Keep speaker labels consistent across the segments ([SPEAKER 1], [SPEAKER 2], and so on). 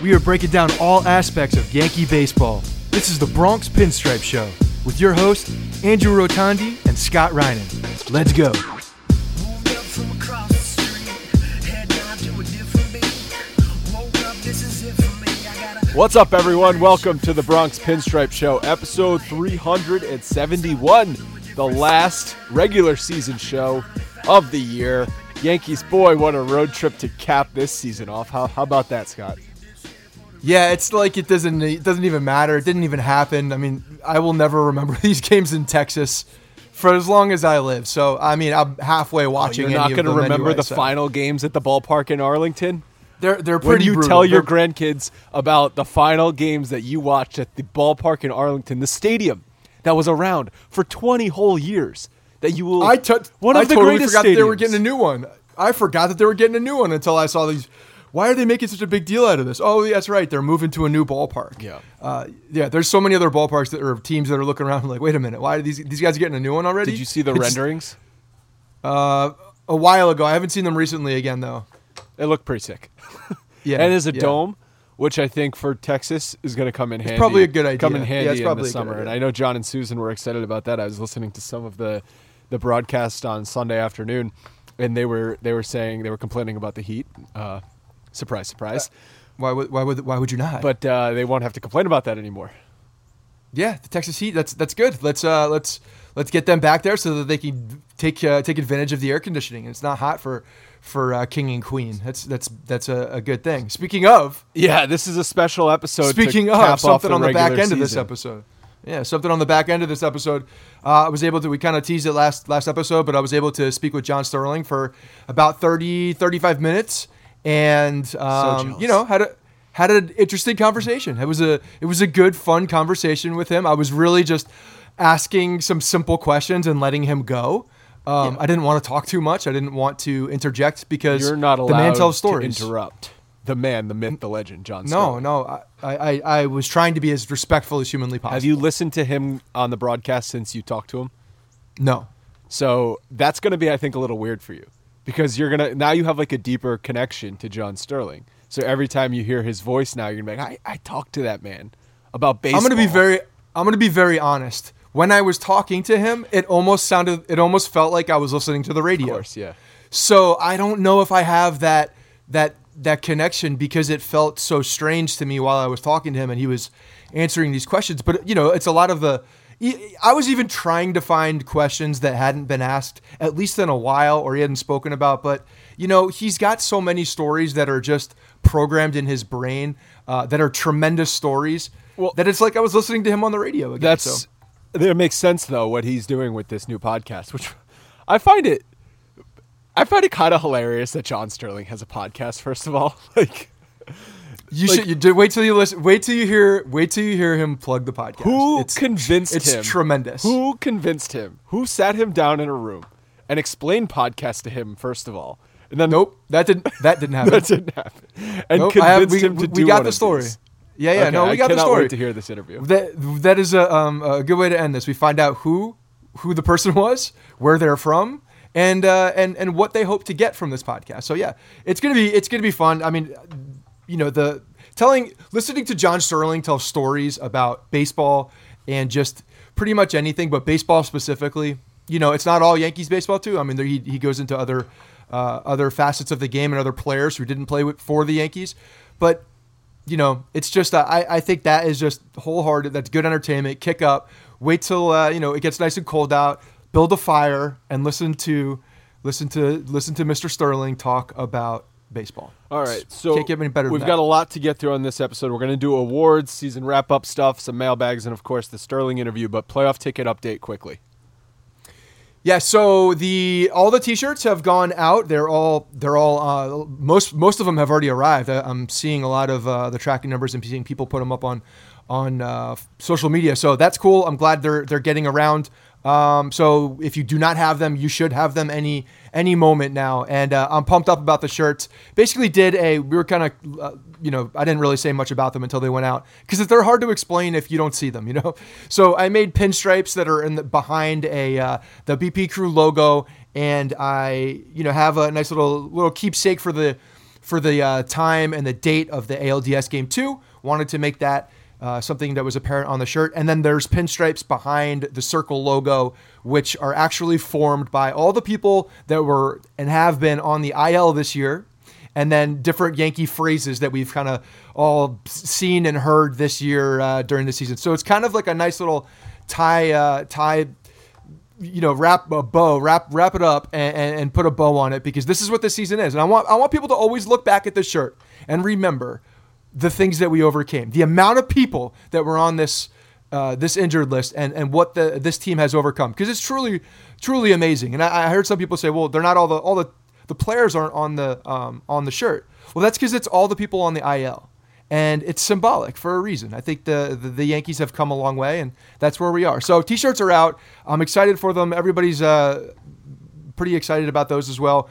[SPEAKER 1] We are breaking down all aspects of Yankee baseball. This is the Bronx Pinstripe Show with your hosts, Andrew Rotondi and Scott Reinen. Let's go.
[SPEAKER 2] What's up, everyone? Welcome to the Bronx Pinstripe Show, episode 371, the last regular season show of the year. Yankees, boy, what a road trip to cap this season off. How about that, Scott?
[SPEAKER 1] Yeah, it's like it doesn't even matter. It didn't even happen. I mean, I will never remember these games in Texas for as long as I live. So, I mean, I'm halfway watching.
[SPEAKER 2] You're not
[SPEAKER 1] going to
[SPEAKER 2] remember
[SPEAKER 1] anyway,
[SPEAKER 2] the final games at the ballpark in Arlington?
[SPEAKER 1] They're pretty
[SPEAKER 2] When you
[SPEAKER 1] brutal.
[SPEAKER 2] tell your grandkids about the final games that you watched at the ballpark in Arlington, the stadium that was around for 20 whole years, that you will one of the
[SPEAKER 1] totally
[SPEAKER 2] greatest
[SPEAKER 1] forgot that they were
[SPEAKER 2] stadiums.
[SPEAKER 1] getting a new one. I forgot that they were getting a new one until I saw these. Why are they making such a big deal out of this? Oh, that's right. They're moving to a new ballpark.
[SPEAKER 2] Yeah.
[SPEAKER 1] There's so many other ballparks that are teams that are looking around and like, wait a minute, why are these guys getting a new one already?
[SPEAKER 2] Did you see the renderings?
[SPEAKER 1] A while ago. I haven't seen them recently again, though.
[SPEAKER 2] It looked pretty sick.
[SPEAKER 1] Yeah.
[SPEAKER 2] And there's a dome, which I think for Texas is going to come in handy.
[SPEAKER 1] It's probably a good idea.
[SPEAKER 2] Come in handy
[SPEAKER 1] it's
[SPEAKER 2] in
[SPEAKER 1] probably
[SPEAKER 2] the
[SPEAKER 1] a good
[SPEAKER 2] summer.
[SPEAKER 1] idea.
[SPEAKER 2] And I know John and Susan were excited about that. I was listening to some of the broadcast on Sunday afternoon, and they were saying they were complaining about the heat. Surprise, surprise.
[SPEAKER 1] Why would you not?
[SPEAKER 2] But they won't have to complain about that anymore.
[SPEAKER 1] Yeah, the Texas Heat. That's good. Let's get them back there so that they can take advantage of the air conditioning. It's not hot for king and queen. That's a good thing. Speaking of,
[SPEAKER 2] Yeah, this is a special episode.
[SPEAKER 1] Speaking
[SPEAKER 2] to
[SPEAKER 1] of,
[SPEAKER 2] cap off
[SPEAKER 1] something on the back
[SPEAKER 2] regular
[SPEAKER 1] end of this
[SPEAKER 2] season.
[SPEAKER 1] episode. Yeah, something on the back end of this episode. I was able to, we kind of teased it last episode, but I was able to speak with John Sterling for about 35 minutes and,
[SPEAKER 2] jealous.
[SPEAKER 1] had an interesting conversation. It was a good, fun conversation with him. I was really just asking some simple questions and letting him go. I didn't want to talk too much. I didn't want to interject because
[SPEAKER 2] You're not
[SPEAKER 1] the
[SPEAKER 2] allowed
[SPEAKER 1] man tells stories.
[SPEAKER 2] to interrupt the man, the myth, the legend, John Sterling.
[SPEAKER 1] No. I was trying to be as respectful as humanly possible.
[SPEAKER 2] Have you listened to him on the broadcast since you talked to him?
[SPEAKER 1] No.
[SPEAKER 2] So that's going to be, I think, a little weird for you because now you have like a deeper connection to John Sterling. So every time you hear his voice now, you're going to be like, I talked to that man about baseball.
[SPEAKER 1] I'm going to be very honest. When I was talking to him, it almost felt like I was listening to the radio.
[SPEAKER 2] Of course, yeah.
[SPEAKER 1] So I don't know if I have that connection because it felt so strange to me while I was talking to him and he was answering these questions. But, it's a lot of I was even trying to find questions that hadn't been asked at least in a while or he hadn't spoken about. But, he's got so many stories that are just programmed in his brain that are tremendous stories that it's like I was listening to him on the radio again.
[SPEAKER 2] It makes sense, though, what he's doing with this new podcast, which I find it kind of hilarious that John Sterling has a podcast. First of all, wait till you listen. Wait till you hear him plug the podcast. Who convinced him?
[SPEAKER 1] It's tremendous.
[SPEAKER 2] Who convinced him? Who sat him down in a room and explained podcast to him? First of all, and then
[SPEAKER 1] nope, that didn't happen.
[SPEAKER 2] That didn't happen. And convinced him to do.
[SPEAKER 1] We got
[SPEAKER 2] one
[SPEAKER 1] the
[SPEAKER 2] of
[SPEAKER 1] story.
[SPEAKER 2] these.
[SPEAKER 1] Yeah,
[SPEAKER 2] Okay,
[SPEAKER 1] no, we got the
[SPEAKER 2] I cannot
[SPEAKER 1] story.
[SPEAKER 2] wait to hear this interview.
[SPEAKER 1] That is a good way to end this. We find out who the person was, where they're from, and what they hope to get from this podcast. So yeah, it's gonna be fun. I mean, listening to John Sterling tell stories about baseball and just pretty much anything, but baseball specifically. It's not all Yankees baseball too. I mean, he goes into other facets of the game and other players who didn't play for the Yankees, but. It's just I think that is just wholehearted. That's good entertainment. Kick up. Wait till it gets nice and cold out. Build a fire and listen to Mr. Sterling talk about baseball.
[SPEAKER 2] All right, so
[SPEAKER 1] can't get any better than
[SPEAKER 2] we've
[SPEAKER 1] that.
[SPEAKER 2] got a lot to get through on this episode. We're going to do awards, season wrap-up stuff, some mailbags, and of course the Sterling interview. But playoff ticket update quickly.
[SPEAKER 1] Yeah, so all the T-shirts have gone out. They're all most of them have already arrived. I'm seeing a lot of the tracking numbers and seeing people put them up on social media. So that's cool. I'm glad they're getting around. So if you do not have them, you should have them any moment now. And I'm pumped up about the shirts. Basically we were kind of, I didn't really say much about them until they went out because they're hard to explain if you don't see them, So I made pinstripes that are behind the BP Crew logo. And I, have a nice little keepsake for the for the time and the date of the ALDS Game 2. Wanted to make that something that was apparent on the shirt. And then there's pinstripes behind the circle logo, which are actually formed by all the people that were and have been on the IL this year. And then different Yankee phrases that we've kind of all seen and heard this year during the season. So it's kind of like a nice little tie, wrap it up and put a bow on it, because this is what the season is. And I want people to always look back at this shirt and remember the things that we overcame, the amount of people that were on this injured list, and what this team has overcome, because it's truly, truly amazing. And I heard some people say, well, they're not all the players aren't on the shirt. Well, that's because it's all the people on the IL. And it's symbolic for a reason. I think the Yankees have come a long way, and that's where we are. So T-shirts are out. I'm excited for them. Everybody's pretty excited about those as well.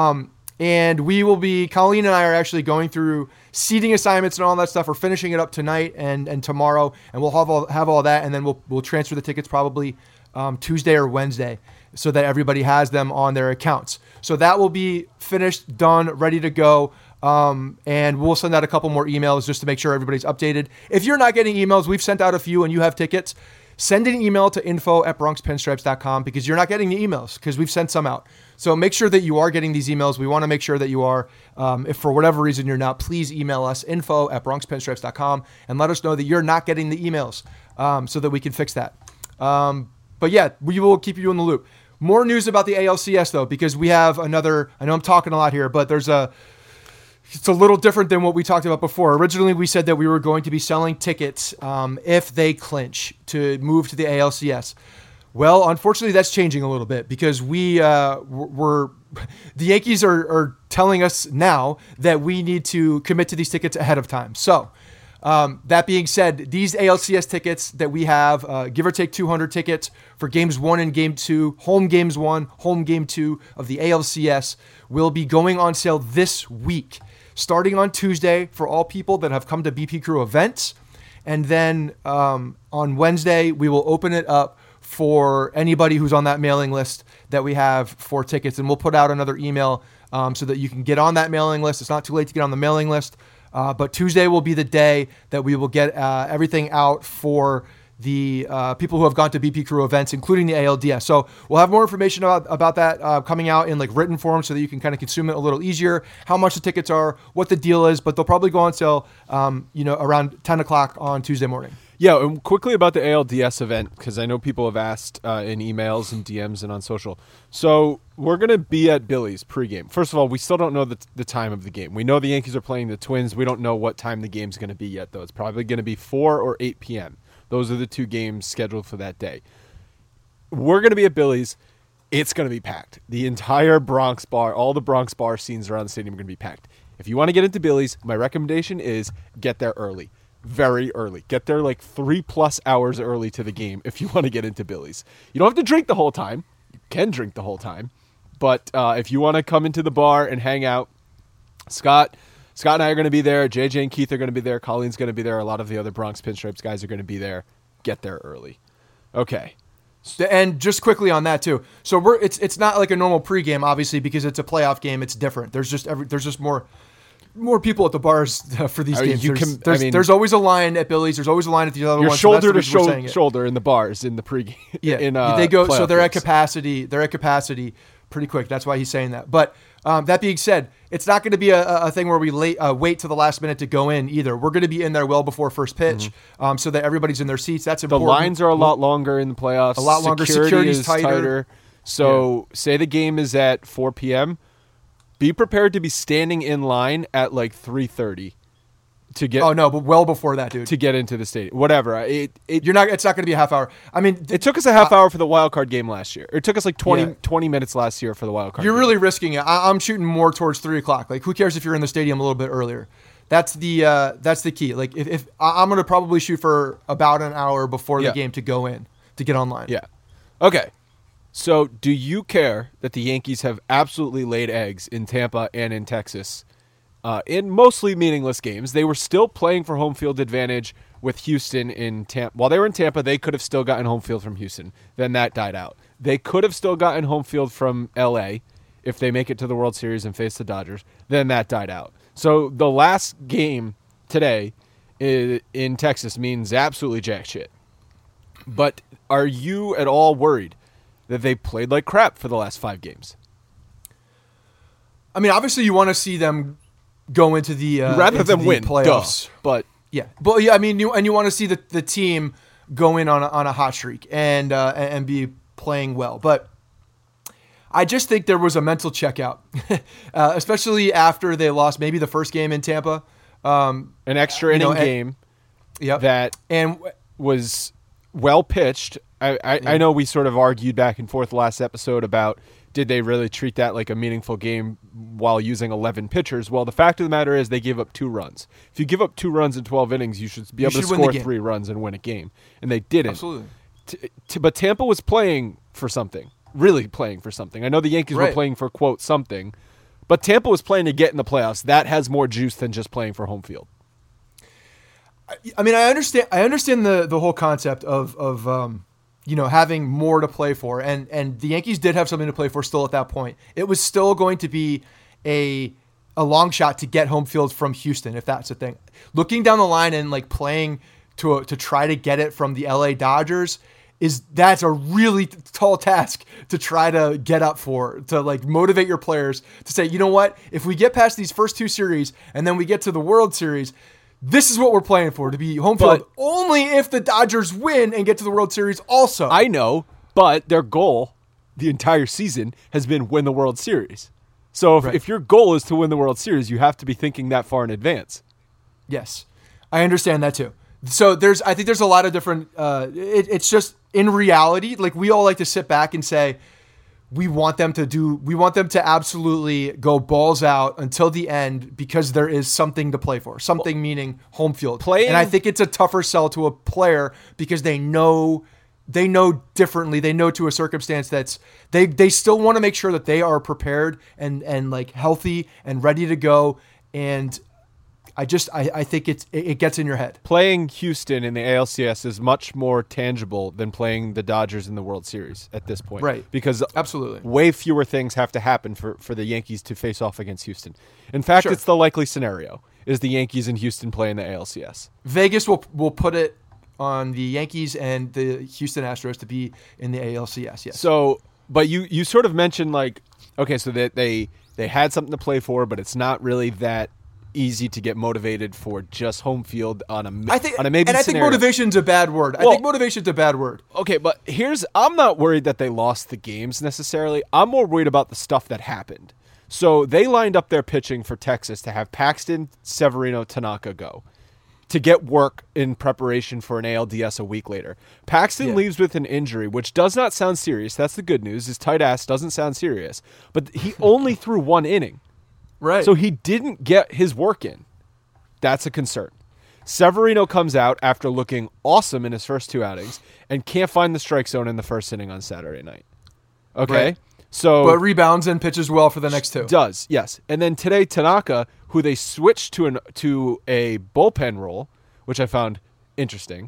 [SPEAKER 1] And Colleen and I are actually going through seating assignments and all that stuff. We're finishing it up tonight and tomorrow, and we'll have all that, and then we'll transfer the tickets probably Tuesday or Wednesday, so that everybody has them on their accounts. So that will be finished, done, ready to go. And we'll send out a couple more emails just to make sure everybody's updated. If you're not getting emails, we've sent out a few and you have tickets, send an email to info@bronxpinstripes.com, because you're not getting the emails because we've sent some out. So make sure that you are getting these emails. We want to make sure that you are. If for whatever reason you're not, please email us, info@bronxpinstripes.com, and let us know that you're not getting the emails, so that we can fix that. But yeah, we will keep you in the loop. More news about the ALCS though, because we have I know I'm talking a lot here, but it's a little different than what we talked about before. Originally, we said that we were going to be selling tickets if they clinch to move to the ALCS. Well, unfortunately, that's changing a little bit, because the Yankees are telling us now that we need to commit to these tickets ahead of time. So that being said, these ALCS tickets that we have, give or take 200 tickets for games 1 and game 2, home games 1, home game 2 of the ALCS, will be going on sale this week, starting on Tuesday for all people that have come to BP Crew events. And then on Wednesday, we will open it up for anybody who's on that mailing list that we have for tickets. And we'll put out another email so that you can get on that mailing list. It's not too late to get on the mailing list. But Tuesday will be the day that we will get everything out for the people who have gone to BP Crew events, including the ALDS. So we'll have more information about that coming out in like written form, so that you can kind of consume it a little easier, how much the tickets are, what the deal is, but they'll probably go on sale around 10 o'clock on Tuesday morning.
[SPEAKER 2] Yeah, and quickly about the ALDS event, because I know people have asked in emails and DMs and on social. So we're going to be at Billy's pregame. First of all, we still don't know the time of the game. We know the Yankees are playing the Twins. We don't know what time the game's going to be yet, though. It's probably going to be 4 or 8 p.m. Those are the two games scheduled for that day. We're going to be at Billy's. It's going to be packed. The entire Bronx bar, all the Bronx bar scenes around the stadium are going to be packed. If you want to get into Billy's, my recommendation is get there early. Very early. Get there like 3+ hours early to the game if you want to get into Billy's. You don't have to drink the whole time. You can drink the whole time. But if you want to come into the bar and hang out, Scott and I are going to be there. JJ and Keith are going to be there. Colleen's going to be there. A lot of the other Bronx Pinstripes guys are going to be there. Get there early. Okay.
[SPEAKER 1] And just quickly on that too. So it's not like a normal pregame, obviously, because it's a playoff game. It's different. There's just more people at the bars for these games. There's always a line at Billy's. There's always a line at the other ones.
[SPEAKER 2] Shoulder to shoulder in the bars in the pregame.
[SPEAKER 1] Yeah, they go. So they're at capacity. They're at capacity pretty quick. That's why he's saying that. But that being said, it's not going to be a thing where we wait till the last minute to go in either. We're going to be in there well before first pitch, so that everybody's in their seats. That's important.
[SPEAKER 2] The lines are a lot longer in the playoffs.
[SPEAKER 1] A lot longer. Security's tighter.
[SPEAKER 2] So say the game is at 4 p.m., be prepared to be standing in line at like 3:30 to get.
[SPEAKER 1] Oh no, but well before that, dude.
[SPEAKER 2] To get into the stadium, whatever. It's
[SPEAKER 1] not going to be a half hour. I mean,
[SPEAKER 2] it took us a half hour for the wild card game last year. It took us like 20 minutes last year for the wild card.
[SPEAKER 1] You're
[SPEAKER 2] game.
[SPEAKER 1] Really risking it. I'm shooting more towards 3 o'clock. Like, who cares if you're in the stadium a little bit earlier? That's the key. Like, if I'm going to probably shoot for about an hour before the game to go in to get online.
[SPEAKER 2] Yeah. Okay. So, do you care that the Yankees have absolutely laid eggs in Tampa and in Texas in mostly meaningless games? They were still playing for home field advantage with Houston in Tampa. While they were in Tampa, they could have still gotten home field from Houston. Then that died out. They could have still gotten home field from L.A. if they make it to the World Series and face the Dodgers. Then that died out. So the last game today in Texas means absolutely jack shit. But are you at all worried that they played like crap for the last 5 games?
[SPEAKER 1] I mean, obviously you want to see them go into the
[SPEAKER 2] rather than win
[SPEAKER 1] playoffs,
[SPEAKER 2] but
[SPEAKER 1] I mean, you want to see the team go in on a hot streak and be playing well, but I just think there was a mental checkout, especially after they lost maybe the first game in Tampa,
[SPEAKER 2] an extra inning game, that was well pitched. I know we sort of argued back and forth last episode about did they really treat that like a meaningful game while using 11 pitchers? Well, the fact of the matter is they gave up 2 runs. If you give up 2 runs in 12 innings, you should be able to score 3 runs and win a game. And they didn't.
[SPEAKER 1] Absolutely.
[SPEAKER 2] But Tampa was playing for something, really playing for something. I know the Yankees were playing for, quote, something, but Tampa was playing to get in the playoffs. That has more juice than just playing for home field.
[SPEAKER 1] I mean, I understand the whole concept of having more to play for, and the Yankees did have something to play for still at that point. It was still going to be a long shot to get home field from Houston, if that's the thing. Looking down the line and like playing to try to get it from the LA Dodgers that's a really tall task to try to get up for, to like motivate your players to say, you know what, if we get past these first 2 series and then we get to the World Series, this is what we're playing for, to be home field only if the Dodgers win and get to the World Series also.
[SPEAKER 2] I know, but their goal the entire season has been win the World Series. So if your goal is to win the World Series, you have to be thinking that far in advance.
[SPEAKER 1] Yes, I understand that too. So I think there's a lot of different, it's just in reality, like we all like to sit back and say, we want them to absolutely go balls out until the end because there is something to play for. Something meaning home field. And I think it's a tougher sell to a player because they know differently. They know to a circumstance that's they still want to make sure that they are prepared and like healthy and ready to go. And I think it gets in your head.
[SPEAKER 2] Playing Houston in the ALCS is much more tangible than playing the Dodgers in the World Series at this point.
[SPEAKER 1] Right.
[SPEAKER 2] Because
[SPEAKER 1] absolutely
[SPEAKER 2] way fewer things have to happen for the Yankees to face off against Houston. In fact, It's the likely scenario is the Yankees and Houston play in the ALCS.
[SPEAKER 1] Vegas will put it on the Yankees and the Houston Astros to be in the ALCS, yes.
[SPEAKER 2] So, but you sort of mentioned like, okay, so that they had something to play for, but it's not really that easy to get motivated for just home field on a maybe
[SPEAKER 1] scenario. I think motivation's a bad word. Okay,
[SPEAKER 2] but I'm not worried that they lost the games necessarily. I'm more worried about the stuff that happened. So they lined up their pitching for Texas to have Paxton, Severino, Tanaka go to get work in preparation for an ALDS a week later. Paxton leaves with an injury, which does not sound serious. That's the good news. His tight ass doesn't sound serious, but he only threw 1 inning.
[SPEAKER 1] Right.
[SPEAKER 2] So he didn't get his work in. That's a concern. Severino comes out after looking awesome in his first 2 outings and can't find the strike zone in the first inning on Saturday night. Okay?
[SPEAKER 1] Right.
[SPEAKER 2] But
[SPEAKER 1] rebounds and pitches well for the next 2.
[SPEAKER 2] Does, yes. And then today, Tanaka, who they switched to a bullpen role, which I found interesting.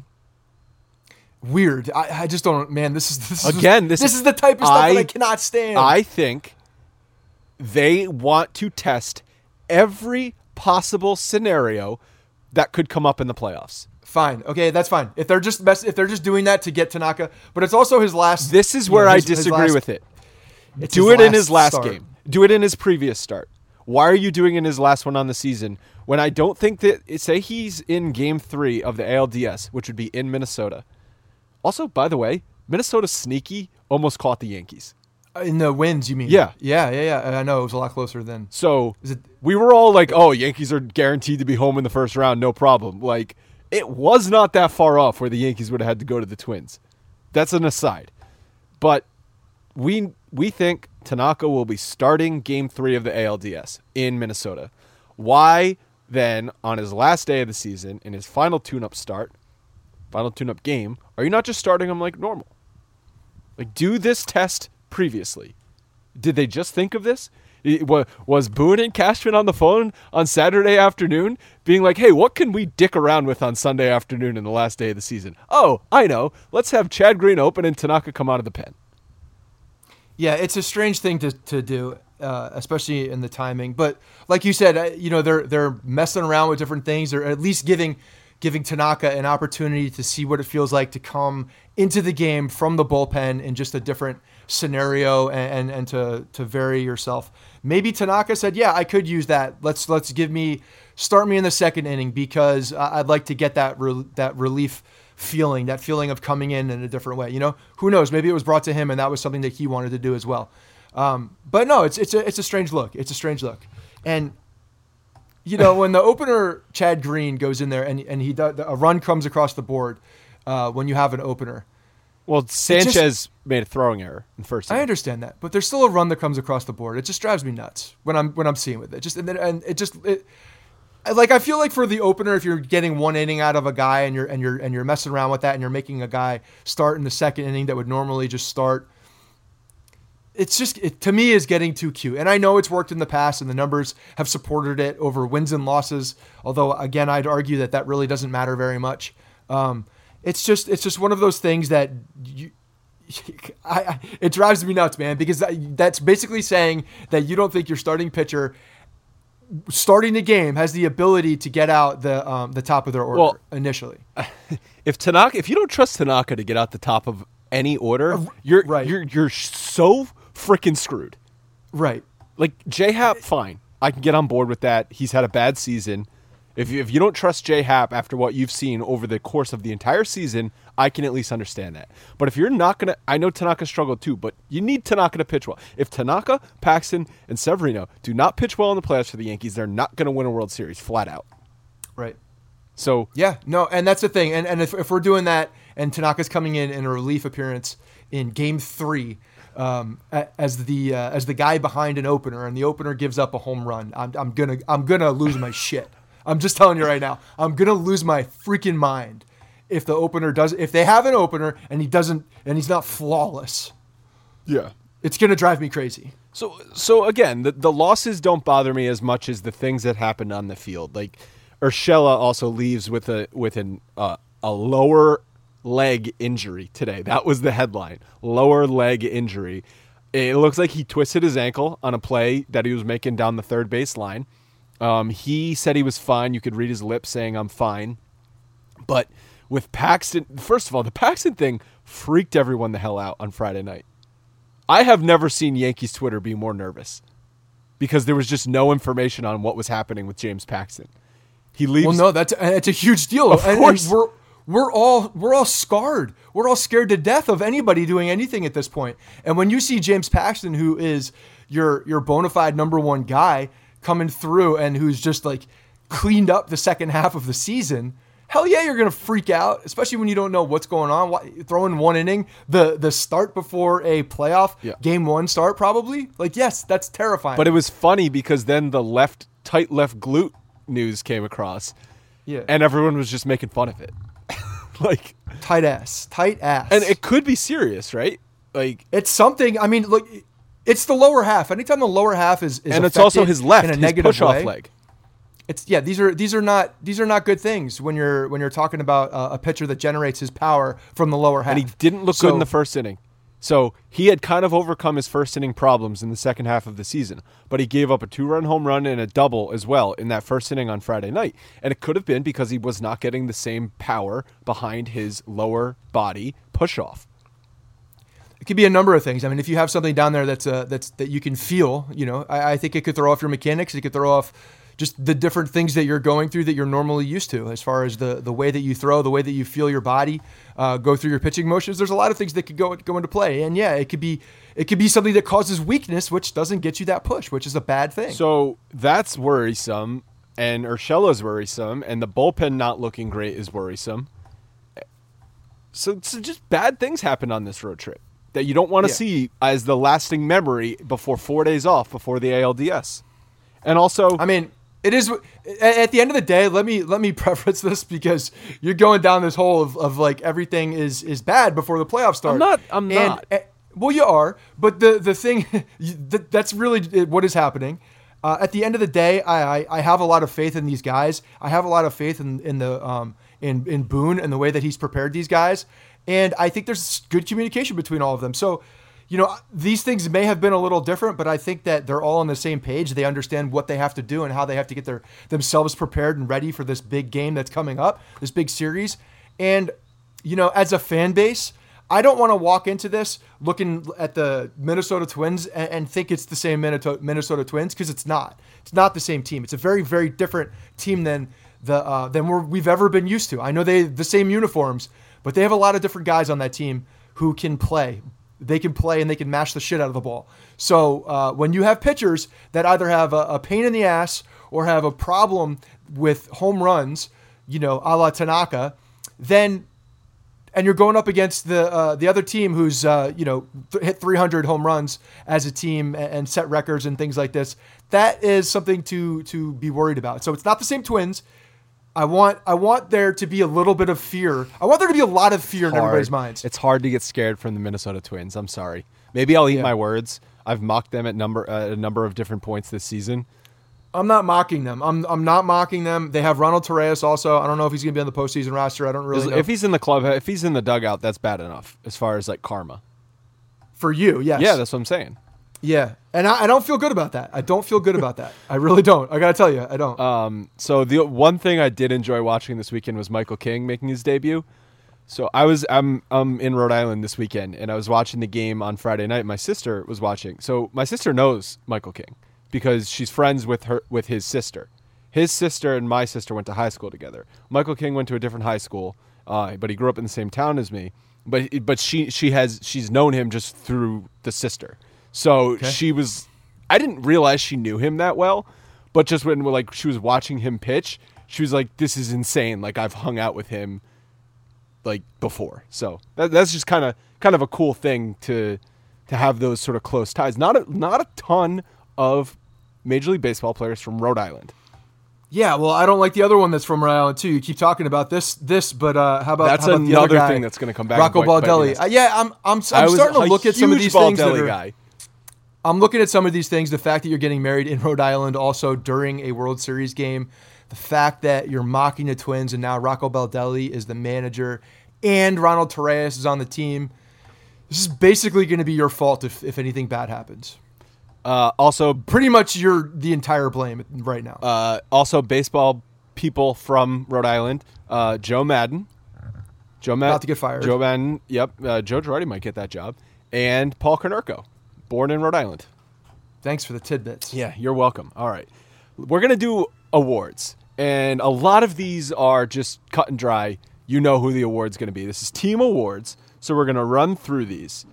[SPEAKER 1] Weird. I just don't, man, this is the type of stuff that I cannot stand.
[SPEAKER 2] I think they want to test every possible scenario that could come up in the playoffs.
[SPEAKER 1] Fine. Okay, that's fine. If they're just doing that to get Tanaka, but it's also his last.
[SPEAKER 2] This is where I disagree with it. Do it in his last game. Do it in his previous start. Why are you doing it in his last one on the season when I don't think that, say he's in game 3 of the ALDS, which would be in Minnesota. Also, by the way, Minnesota sneaky almost caught the Yankees.
[SPEAKER 1] In the wins, you mean?
[SPEAKER 2] Yeah.
[SPEAKER 1] I know. It was a lot closer than.
[SPEAKER 2] So we were all like, oh, Yankees are guaranteed to be home in the first round, no problem. Like, it was not that far off where the Yankees would have had to go to the Twins. That's an aside. But we think Tanaka will be starting game 3 of the ALDS in Minnesota. Why then, on his last day of the season, in his final tune-up game, are you not just starting him like normal? Like, do this test previously. Did they just think of this? Was Boone and Cashman on the phone on Saturday afternoon being like, hey, what can we dick around with on Sunday afternoon in the last day of the season? Oh, I know. Let's have Chad Green open and Tanaka come out of the pen.
[SPEAKER 1] Yeah, it's a strange thing to do. especially in the timing. But like you said, they're messing around with different things. They're at least giving Tanaka an opportunity to see what it feels like to come into the game from the bullpen in just a different scenario and to vary yourself. Maybe Tanaka said, yeah, I could use that. Start me in the second inning because I'd like to get that relief feeling, that feeling of coming in a different way. Who knows? Maybe it was brought to him and that was something that he wanted to do as well. But no, it's a strange look. It's a strange look. And when the opener Chad Green goes in there and a run comes across the board when you have an opener.
[SPEAKER 2] Well, Sanchez made a throwing error in first inning.
[SPEAKER 1] I understand that, but there's still a run that comes across the board. It just drives me nuts when I'm seeing with it. I feel like for the opener, if you're getting one inning out of a guy and you're messing around with that and you're making a guy start in the second inning that would normally just start, to me is getting too cute. And I know it's worked in the past and the numbers have supported it over wins and losses. Although again, I'd argue that really doesn't matter very much. It's just one of those things that it drives me nuts, man, because that's basically saying that you don't think your starting pitcher starting the game has the ability to get out the top of their order initially.
[SPEAKER 2] If you don't trust Tanaka to get out the top of any order, you're so freaking screwed.
[SPEAKER 1] Right.
[SPEAKER 2] Like J-Happ, fine. I can get on board with that. He's had a bad season. If you don't trust J-Happ after what you've seen over the course of the entire season, I can at least understand that. But if you're not going to... I know Tanaka struggled too, but you need Tanaka to pitch well. If Tanaka, Paxton, and Severino do not pitch well in the playoffs for the Yankees, they're not going to win a World Series, flat out.
[SPEAKER 1] Right.
[SPEAKER 2] So...
[SPEAKER 1] Yeah, no, and that's the thing. And if we're doing that, and Tanaka's coming in a relief appearance in Game 3 as the guy behind an opener, and the opener gives up a home run, I'm gonna lose my shit. I'm just telling you right now, I'm going to lose my freaking mind if they have an opener and he's not flawless.
[SPEAKER 2] Yeah.
[SPEAKER 1] It's going to drive me crazy.
[SPEAKER 2] So again, the losses don't bother me as much as the things that happened on the field. Like Urshela also leaves with a lower leg injury today. That was the headline. Lower leg injury. It looks like he twisted his ankle on a play that he was making down the third base line. He said he was fine. You could read his lips saying, I'm fine. But with Paxton, first of all, the Paxton thing freaked everyone the hell out on Friday night. I have never seen Yankees Twitter be more nervous because there was just no information on what was happening with James Paxton. He leaves.
[SPEAKER 1] Well, no, that's a huge deal.
[SPEAKER 2] Of course.
[SPEAKER 1] And we're all scarred. We're all scared to death of anybody doing anything at this point. And when you see James Paxton, who is your bona fide number one guy, coming through and who's just like cleaned up the second half of the season, hell yeah, you're going to freak out, especially when you don't know what's going on. Throwing one inning, the start before a playoff Game 1 start probably. Like, yes, that's terrifying.
[SPEAKER 2] But it was funny because then the tight left glute news came across and everyone was just making fun of it. Like
[SPEAKER 1] tight ass.
[SPEAKER 2] And it could be serious, right? Like
[SPEAKER 1] it's something. I mean, look, it's the lower half. Anytime the lower half is
[SPEAKER 2] and it's also his left,
[SPEAKER 1] in a
[SPEAKER 2] his
[SPEAKER 1] negative
[SPEAKER 2] push-off
[SPEAKER 1] way,
[SPEAKER 2] leg.
[SPEAKER 1] These are not good things when you're talking about a pitcher that generates his power from the lower half.
[SPEAKER 2] And he didn't look good in the first inning. So he had kind of overcome his first inning problems in the second half of the season, but he gave up a 2-run home run and a double as well in that first inning on Friday night. And it could have been because he was not getting the same power behind his lower body push-off.
[SPEAKER 1] It could be a number of things. I mean, if you have something down there that you can feel, I think it could throw off your mechanics. It could throw off just the different things that you're going through that you're normally used to, as far as the way that you throw, the way that you feel your body go through your pitching motions. There's a lot of things that could go into play, and it could be something that causes weakness, which doesn't get you that push, which is a bad thing.
[SPEAKER 2] So that's worrisome, and Urshela's worrisome, and the bullpen not looking great is worrisome. So just bad things happened on this road trip that you don't want to see as the lasting memory before 4 days off before the ALDS. And also,
[SPEAKER 1] I mean, it is at the end of the day. Let me preface this because you're going down this hole of like everything is bad before the playoffs start.
[SPEAKER 2] I'm not.
[SPEAKER 1] Well, you are, but the thing that's really what is happening. At the end of the day, I have a lot of faith in these guys. I have a lot of faith in Boone and the way that he's prepared these guys. And I think there's good communication between all of them. So, these things may have been a little different, but I think that they're all on the same page. They understand what they have to do and how they have to get themselves prepared and ready for this big game that's coming up, this big series. And, as a fan base, I don't want to walk into this looking at the Minnesota Twins and think it's the same Minnesota Twins, because it's not. It's not the same team. It's a very, very different team than we've ever been used to. I know they the same uniforms, but they have a lot of different guys on that team who can play. They can play and they can mash the shit out of the ball. So when you have pitchers that either have a pain in the ass or have a problem with home runs, a la Tanaka, and you're going up against the other team who's hit 300 home runs as a team and set records and things like this, that is something to be worried about. So it's not the same Twins. I want there to be a little bit of fear. I want there to be a lot of fear in everybody's minds.
[SPEAKER 2] It's hard to get scared from the Minnesota Twins. I'm sorry. Maybe I'll eat my words. I've mocked them at a number of different points this season.
[SPEAKER 1] I'm not mocking them. I'm not mocking them. They have Ronald Torreyes also. I don't know if he's going to be on the postseason roster. I don't really know.
[SPEAKER 2] If he's in the club, if he's in the dugout, that's bad enough as far as like karma.
[SPEAKER 1] For you, yes.
[SPEAKER 2] Yeah, that's what I'm saying.
[SPEAKER 1] Yeah, and I don't feel good about that. I don't feel good about that. I really don't. I got to tell you, I don't.
[SPEAKER 2] So the one thing I did enjoy watching this weekend was Michael King making his debut. So I'm in Rhode Island this weekend, and I was watching the game on Friday night. My sister was watching. So my sister knows Michael King because she's friends with his sister. His sister and my sister went to high school together. Michael King went to a different high school, but he grew up in the same town as me. But she's known him just through the sister. So okay. I didn't realize she knew him that well, but just when she was watching him pitch, she was like, "This is insane! Like I've hung out with him before." So that's just kind of a cool thing to have those sort of close ties. Not a ton of Major League Baseball players from Rhode Island.
[SPEAKER 1] Yeah, well, I don't like the other one that's from Rhode Island too. You keep talking about this, but how about
[SPEAKER 2] that's another
[SPEAKER 1] the other guy,
[SPEAKER 2] thing that's going to come back?
[SPEAKER 1] Rocco Baldelli. I'm starting to look at some of these things. I'm looking at some of these things. The fact that you're getting married in Rhode Island also during a World Series game, the fact that you're mocking the Twins and now Rocco Baldelli is the manager and Ronald Torreyes is on the team. This is basically going to be your fault if anything bad happens.
[SPEAKER 2] Also,
[SPEAKER 1] pretty much the entire blame right now.
[SPEAKER 2] Also, baseball people from Rhode Island, Joe Madden.
[SPEAKER 1] About to get fired.
[SPEAKER 2] Joe Madden, yep. Joe Girardi might get that job. And Paul Konerko, born in Rhode Island.
[SPEAKER 1] Thanks for the tidbits.
[SPEAKER 2] Yeah, you're welcome. All right. We're going to do awards. And a lot of these are just cut and dry. You know who the award's going to be. This is team awards. So we're going to run through these.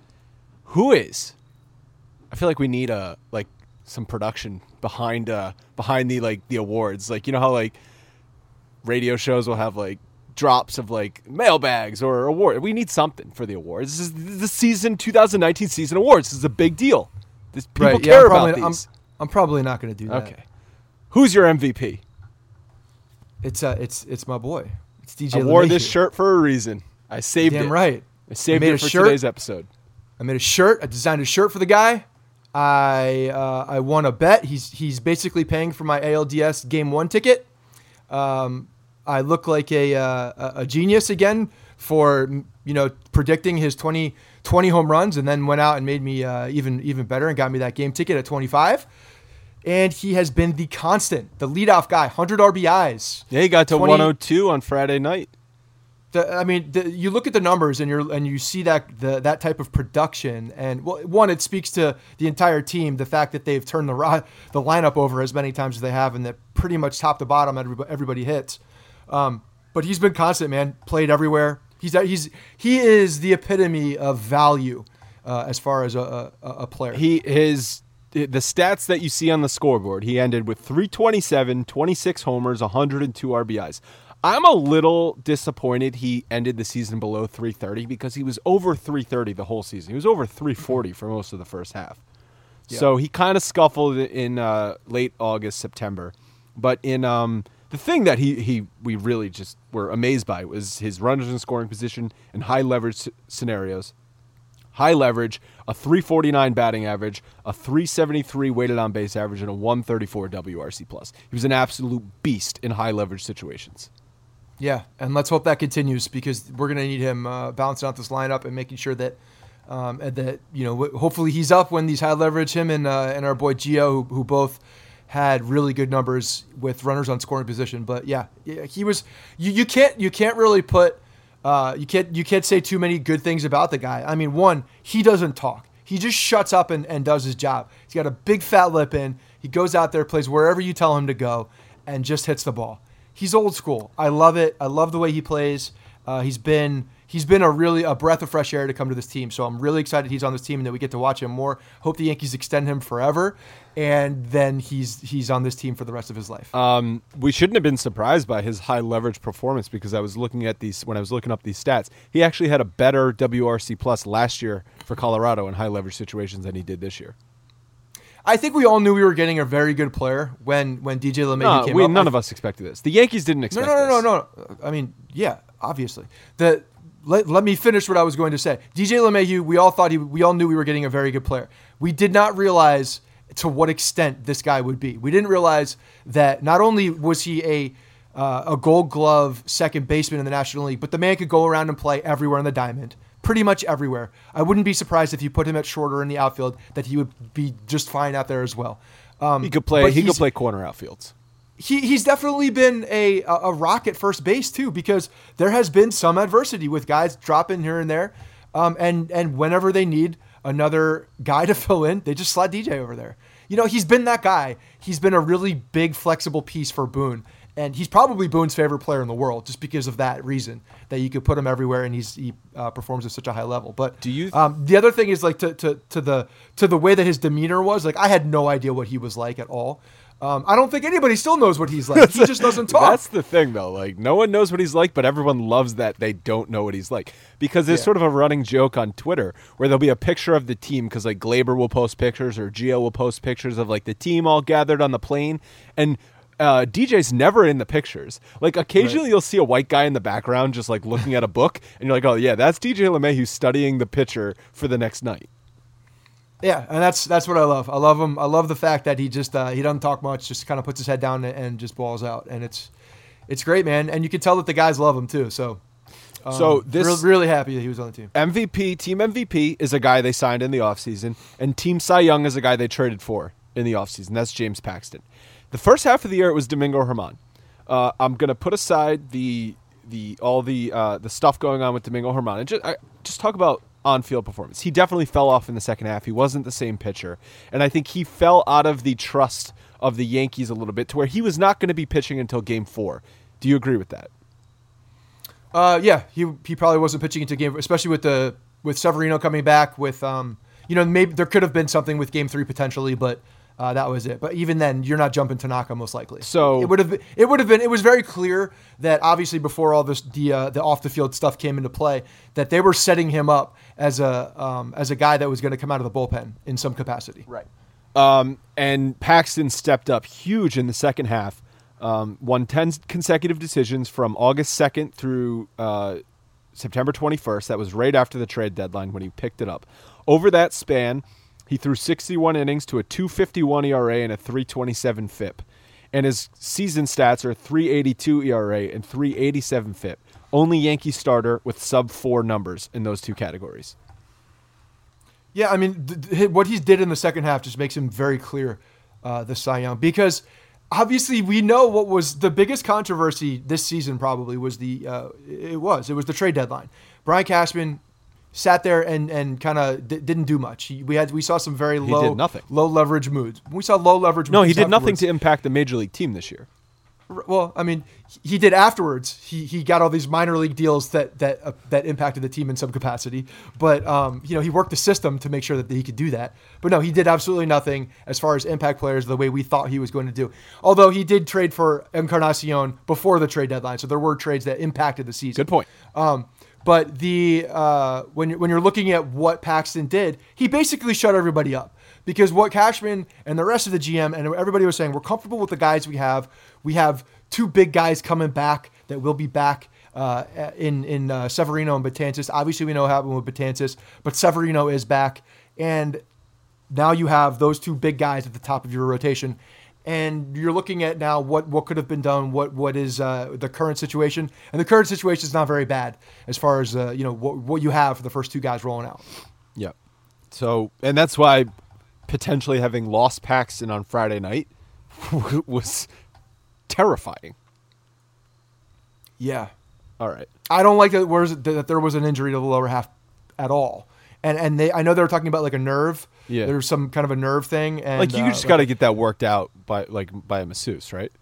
[SPEAKER 2] I feel like we need some production behind the awards. You know how radio shows will have drops of mailbags or award. We need something for the awards. This is the season 2019 season awards. This is a big deal. People care about these.
[SPEAKER 1] I'm probably not going to do that.
[SPEAKER 2] Okay. Who's your MVP?
[SPEAKER 1] It's my boy. It's DJ.
[SPEAKER 2] I wore this shirt for a reason. I saved it.
[SPEAKER 1] Damn right.
[SPEAKER 2] I saved it for today's episode.
[SPEAKER 1] I made a shirt. I designed a shirt for the guy. I won a bet. He's basically paying for my ALDS Game 1 ticket. I look like a genius again for predicting his 20 home runs, and then went out and made me even better and got me that game ticket at 25. And he has been the constant, the leadoff guy, 100 RBIs.
[SPEAKER 2] Yeah, he got to 102 on Friday night.
[SPEAKER 1] You look at the numbers and you see that type of production, and one, it speaks to the entire team, the fact that they've turned the lineup over as many times as they have, and that pretty much top to bottom everybody hits. But he's been constant, man. Played everywhere. He is the epitome of value as far as a player.
[SPEAKER 2] The stats that you see on the scoreboard, he ended with 327, 26 homers, 102 RBIs. I'm a little disappointed he ended the season below 330 because he was over 330 the whole season. He was over 340 for most of the first half. Yeah. So he kind of scuffled in late August, September. But in the thing that we really just were amazed by was his runners in scoring position in high leverage scenarios. High leverage, a 349 batting average, a 373 weighted on base average, and a 134 WRC+. He was an absolute beast in high leverage situations.
[SPEAKER 1] Yeah, and let's hope that continues because we're going to need him balancing out this lineup and making sure that And that, hopefully he's up when these high leverage, him and our boy Gio, who both had really good numbers with runners on scoring position. But yeah, he was. You can't really put. You can't say too many good things about the guy. I mean, one, he doesn't talk. He just shuts up and does his job. He's got a big fat lip in. He goes out there, plays wherever you tell him to go, and just hits the ball. He's old school. I love it. I love the way he plays. He's been a breath of fresh air to come to this team. So I'm really excited he's on this team and that we get to watch him more. Hope the Yankees extend him forever, and then he's on this team for the rest of his life.
[SPEAKER 2] We shouldn't have been surprised by his high leverage performance because I was looking at these when I was looking up these stats. He actually had a better WRC plus last year for Colorado in high leverage situations than he did this year.
[SPEAKER 1] I think we all knew we were getting a very good player when DJ LeMahieu came up.
[SPEAKER 2] None of us expected this. The Yankees didn't expect this.
[SPEAKER 1] No. I mean, yeah, obviously. Let me finish what I was going to say. DJ LeMahieu, we all knew we were getting a very good player. We did not realize to what extent this guy would be. We didn't realize that not only was he a Gold Glove second baseman in the National League, but the man could go around and play everywhere in the diamond. Pretty much everywhere. I wouldn't be surprised if you put him at shorter in the outfield that he would be just fine out there as well.
[SPEAKER 2] He could play corner outfields.
[SPEAKER 1] He's definitely been a rock at first base too, because there has been some adversity with guys dropping here and there, and whenever they need another guy to fill in, they just slide DJ over there. He's been that guy. He's been a really big flexible piece for Boone. And he's probably Boone's favorite player in the world, just because of that reason, that you could put him everywhere and he performs at such a high level. But the other thing is like to the way that his demeanor was. Like I had no idea what he was like at all. I don't think anybody still knows what he's like. He just doesn't talk.
[SPEAKER 2] That's the thing, though. Like no one knows what he's like, but everyone loves that they don't know what he's like because there's sort of a running joke on Twitter where there'll be a picture of the team because like Glaber will post pictures or Gio will post pictures of like the team all gathered on the plane and. DJ's never in the pictures. Like occasionally you'll see a white guy in the background just like looking at a book and you're like, oh yeah, that's DJ LeMahieu studying the pitcher for the next night.
[SPEAKER 1] Yeah, and that's what I love. I love him. I love the fact that he just he doesn't talk much, just kind of puts his head down and just balls out. And it's great, man. And you can tell that the guys love him too. So really happy that he was on the team.
[SPEAKER 2] Team MVP is a guy they signed in the offseason, and Team Cy Young is a guy they traded for in the offseason. That's James Paxton. The first half of the year, it was Domingo Germán. I'm gonna put aside the stuff going on with Domingo Germán and just talk about on-field performance. He definitely fell off in the second half. He wasn't the same pitcher, and I think he fell out of the trust of the Yankees a little bit to where he was not going to be pitching until Game 4. Do you agree with that?
[SPEAKER 1] Yeah, he probably wasn't pitching into Game, especially with Severino coming back. With maybe there could have been something with Game 3 potentially, but. That was it. But even then, you're not jumping Tanaka most likely.
[SPEAKER 2] So
[SPEAKER 1] it would have been. It was very clear that obviously before all this the off the field stuff came into play, that they were setting him up as a guy that was going to come out of the bullpen in some capacity.
[SPEAKER 2] Right. And Paxton stepped up huge in the second half. Won 10 consecutive decisions from August 2nd through September 21st. That was right after the trade deadline when he picked it up. Over that span. He threw 61 innings to a 2.51 ERA and a 3.27 FIP. And his season stats are 3.82 ERA and 3.87 FIP. Only Yankee starter with sub-4 numbers in those two categories.
[SPEAKER 1] Yeah, I mean, what he did in the second half just makes him very clear, the Cy Young. Because obviously we know what was the biggest controversy this season probably was it was the trade deadline. Brian Cashman sat there and kind of didn't do much. We saw some very low leverage moves. We saw low leverage moves.
[SPEAKER 2] No, he did nothing to impact the major league team this year.
[SPEAKER 1] Well, I mean, he did afterwards. He got all these minor league deals that impacted the team in some capacity. But he worked the system to make sure that he could do that. But no, he did absolutely nothing as far as impact players the way we thought he was going to do. Although he did trade for Encarnacion before the trade deadline, so there were trades that impacted the season.
[SPEAKER 2] Good point.
[SPEAKER 1] But when you're looking at what Paxton did, he basically shut everybody up. Because what Cashman and the rest of the GM and everybody was saying, we're comfortable with the guys we have. We have two big guys coming back that will be back in Severino and Betances. Obviously, we know what happened with Betances, but Severino is back. And now you have those two big guys at the top of your rotation. And you're looking at now what could have been done, what is the current situation. And the current situation is not very bad as far as what you have for the first two guys rolling out.
[SPEAKER 2] Yep. So, and that's why potentially having lost Paxton on Friday night was terrifying.
[SPEAKER 1] Yeah.
[SPEAKER 2] All right.
[SPEAKER 1] I don't like that there was an injury to the lower half at all. And I know they were talking about like a nerve.
[SPEAKER 2] Yeah.
[SPEAKER 1] There's some kind of a nerve thing. And
[SPEAKER 2] Like you just got to get that worked out by a masseuse, right?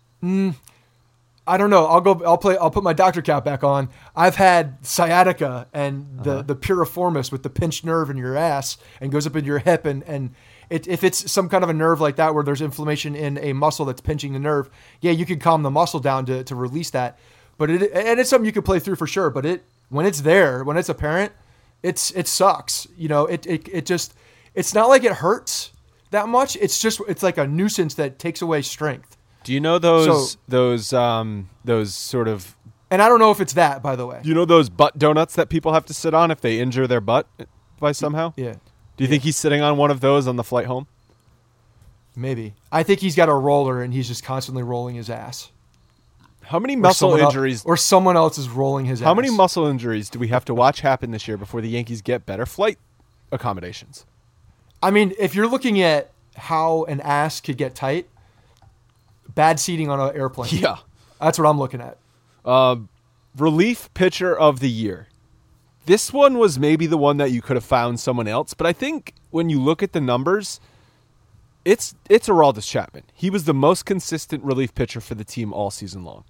[SPEAKER 1] I don't know. I'll put my doctor cap back on. I've had sciatica and the piriformis with the pinched nerve in your ass and goes up into your hip. And if it's some kind of a nerve like that where there's inflammation in a muscle that's pinching the nerve, yeah, you can calm the muscle down to release that. But it's something you could play through for sure. But when it's there, when it's apparent, it sucks. You know, it's not like it hurts that much. It's like a nuisance that takes away strength.
[SPEAKER 2] Do you know those sort of?
[SPEAKER 1] And I don't know if it's that, by the way.
[SPEAKER 2] You know those butt donuts that people have to sit on if they injure their butt by somehow?
[SPEAKER 1] Yeah.
[SPEAKER 2] Do you think he's sitting on one of those on the flight home?
[SPEAKER 1] Maybe. I think he's got a roller and he's just constantly rolling his ass.
[SPEAKER 2] How many muscle injuries?
[SPEAKER 1] Or someone else is rolling his ass.
[SPEAKER 2] How many muscle injuries do we have to watch happen this year before the Yankees get better flight accommodations?
[SPEAKER 1] I mean, if you're looking at how an ass could get tight, bad seating on an airplane.
[SPEAKER 2] Yeah.
[SPEAKER 1] That's what I'm looking at.
[SPEAKER 2] Relief pitcher of the year. This one was maybe the one that you could have found someone else, but I think when you look at the numbers, it's Aroldis Chapman. He was the most consistent relief pitcher for the team all season long.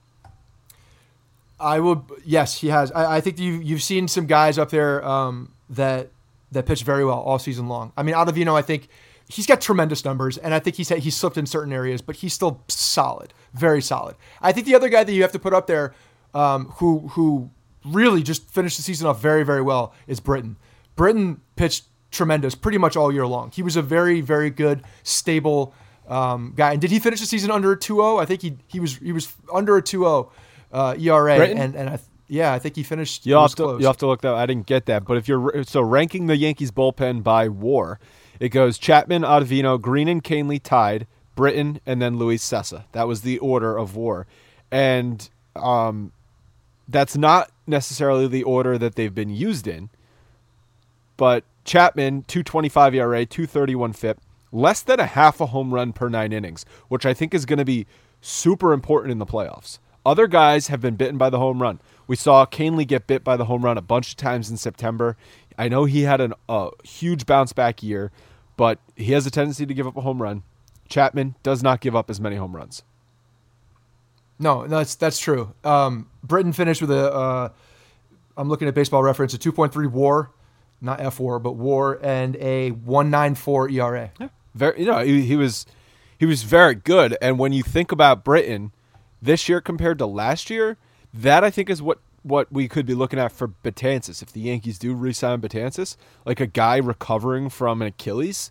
[SPEAKER 1] Yes, he has. I think you've seen some guys up there that pitch very well all season long. I mean, Ottavino, I think he's got tremendous numbers, and I think he's slipped in certain areas, but he's still solid, very solid. I think the other guy that you have to put up there, who really just finished the season off very, very well, is Britton. Britton pitched tremendous pretty much all year long. He was a very, very good, stable guy. And did he finish the season under a 2.0? I think he was under a 2.0 ERA,
[SPEAKER 2] Britton?
[SPEAKER 1] and I think he finished.
[SPEAKER 2] You have to look that. I didn't get that, but if you're ranking the Yankees bullpen by WAR, it goes Chapman, Ottavino, Green, and Canely tied, Britton, and then Luis Sessa. That was the order of WAR, and that's not necessarily the order that they've been used in. But Chapman, 2.25 ERA, 2.31 FIP, less than a half a home run per 9 innings, which I think is going to be super important in the playoffs. Other guys have been bitten by the home run. We saw Canely get bit by the home run a bunch of times in September. I know he had a huge bounce back year, but he has a tendency to give up a home run. Chapman does not give up as many home runs.
[SPEAKER 1] No, that's true. Britton finished with I'm looking at Baseball Reference, a 2.3 WAR, not F-WAR, but WAR, and a 1.94 ERA.
[SPEAKER 2] Yeah. He was very good. And when you think about Britton this year compared to last year, that I think is what we could be looking at for Betances. If the Yankees do re-sign Betances, like a guy recovering from an Achilles.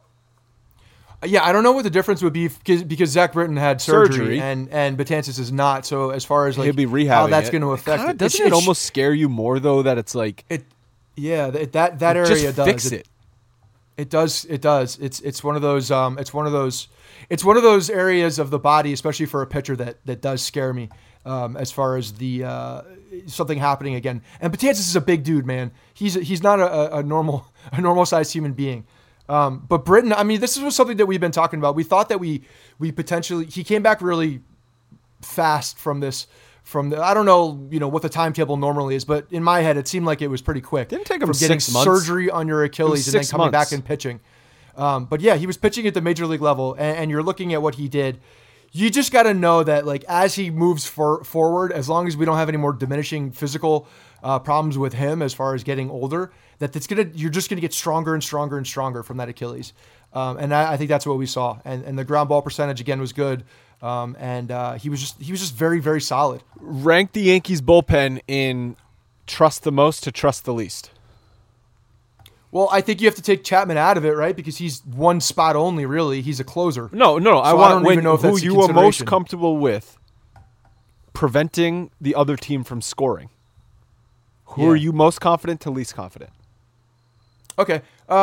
[SPEAKER 1] Yeah, I don't know what the difference would be because Zach Britton had surgery. and Betances is not. So as far as like
[SPEAKER 2] he'll be rehabbing
[SPEAKER 1] how that's going to affect it,
[SPEAKER 2] doesn't it almost scare you more though that it's like
[SPEAKER 1] that area
[SPEAKER 2] just
[SPEAKER 1] does
[SPEAKER 2] fix it.
[SPEAKER 1] It does. It's one of those. It's one of those areas of the body, especially for a pitcher that does scare me. As far as the something happening again, and Betances is a big dude, man. He's not a normal sized human being. But Britton, I mean, this was something that we've been talking about. We thought that we potentially he came back really fast from this. I don't know, what the timetable normally is, but in my head, it seemed like it was pretty quick.
[SPEAKER 2] Didn't take him
[SPEAKER 1] from
[SPEAKER 2] 6 months.
[SPEAKER 1] Surgery on your Achilles and then coming back and pitching. But yeah, he was pitching at the major league level, and you're looking at what he did. You just got to know that, like, as he moves forward, as long as we don't have any more diminishing physical problems with him as far as getting older, you're just gonna get stronger and stronger and stronger from that Achilles. And I think that's what we saw. And the ground ball percentage again was good. And he was just very, very solid.
[SPEAKER 2] Rank the Yankees bullpen in trust the most to trust the least.
[SPEAKER 1] Well, I think you have to take Chapman out of it, right? Because he's one spot only, really. He's a closer.
[SPEAKER 2] No.
[SPEAKER 1] So
[SPEAKER 2] I want
[SPEAKER 1] don't even know if that's
[SPEAKER 2] who you are most comfortable with preventing the other team from scoring. Who are you most confident to least confident?
[SPEAKER 1] Okay.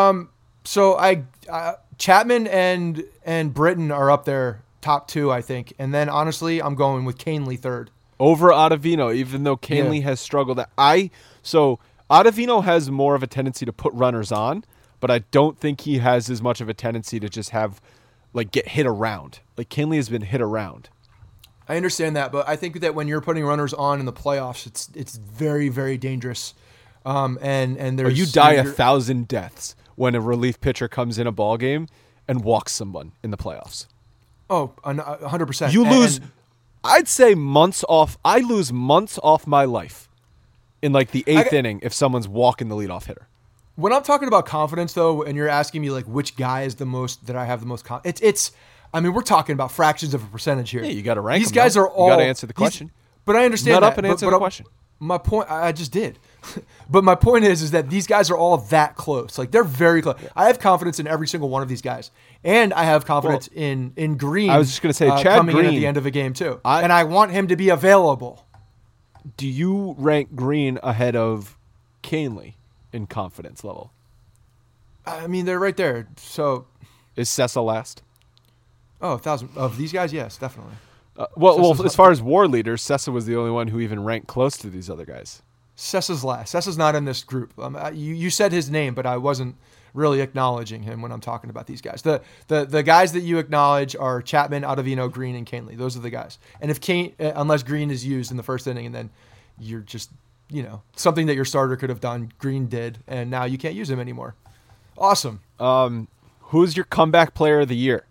[SPEAKER 1] So Chapman and Britton are up there, top two, I think. And then, honestly, I'm going with Canely third.
[SPEAKER 2] Over Ottavino, even though Canely has struggled. Ottavino has more of a tendency to put runners on, but I don't think he has as much of a tendency to just have, like, get hit around. Like, Kahnle has been hit around.
[SPEAKER 1] I understand that, but I think that when you're putting runners on in the playoffs, it's very, very dangerous. And there's
[SPEAKER 2] you die 1,000 deaths when a relief pitcher comes in a ball game and walks someone in the playoffs.
[SPEAKER 1] Oh, 100%.
[SPEAKER 2] You lose, I'd say months off. I lose months off my life in like the 8th inning if someone's walking the leadoff hitter.
[SPEAKER 1] When I'm talking about confidence, though, and you're asking me like which guy is the most that I have the most confidence, it's. I mean, we're talking about fractions of a percentage here.
[SPEAKER 2] Yeah, you got to rank
[SPEAKER 1] these guys
[SPEAKER 2] though.
[SPEAKER 1] are all.
[SPEAKER 2] You got to answer the question.
[SPEAKER 1] But I understand
[SPEAKER 2] Nut
[SPEAKER 1] that.
[SPEAKER 2] up and answer the question.
[SPEAKER 1] My point, I just did. But my point is that these guys are all that close. Like, they're very close. I have confidence in every single one of these guys. And I have confidence in Green.
[SPEAKER 2] I was just going to say, Chad
[SPEAKER 1] coming
[SPEAKER 2] Green,
[SPEAKER 1] in at the end of a game, too. And I want him to be available.
[SPEAKER 2] Do you rank Green ahead of Kahnle in confidence level?
[SPEAKER 1] I mean, they're right there. So
[SPEAKER 2] is Sessa last?
[SPEAKER 1] Oh, 1,000 of these guys, yes, definitely.
[SPEAKER 2] Well, as far as war leaders, Sessa was the only one who even ranked close to these other guys.
[SPEAKER 1] Sessa's last. Sessa's not in this group. You said his name, but I wasn't really acknowledging him when I'm talking about these guys. The guys that you acknowledge are Chapman, Ottavino, Green, and Kahnle. Those are the guys. And if unless Green is used in the first inning, and then you're just, something that your starter could have done, Green did, and now you can't use him anymore. Awesome.
[SPEAKER 2] Who's your comeback player of the year?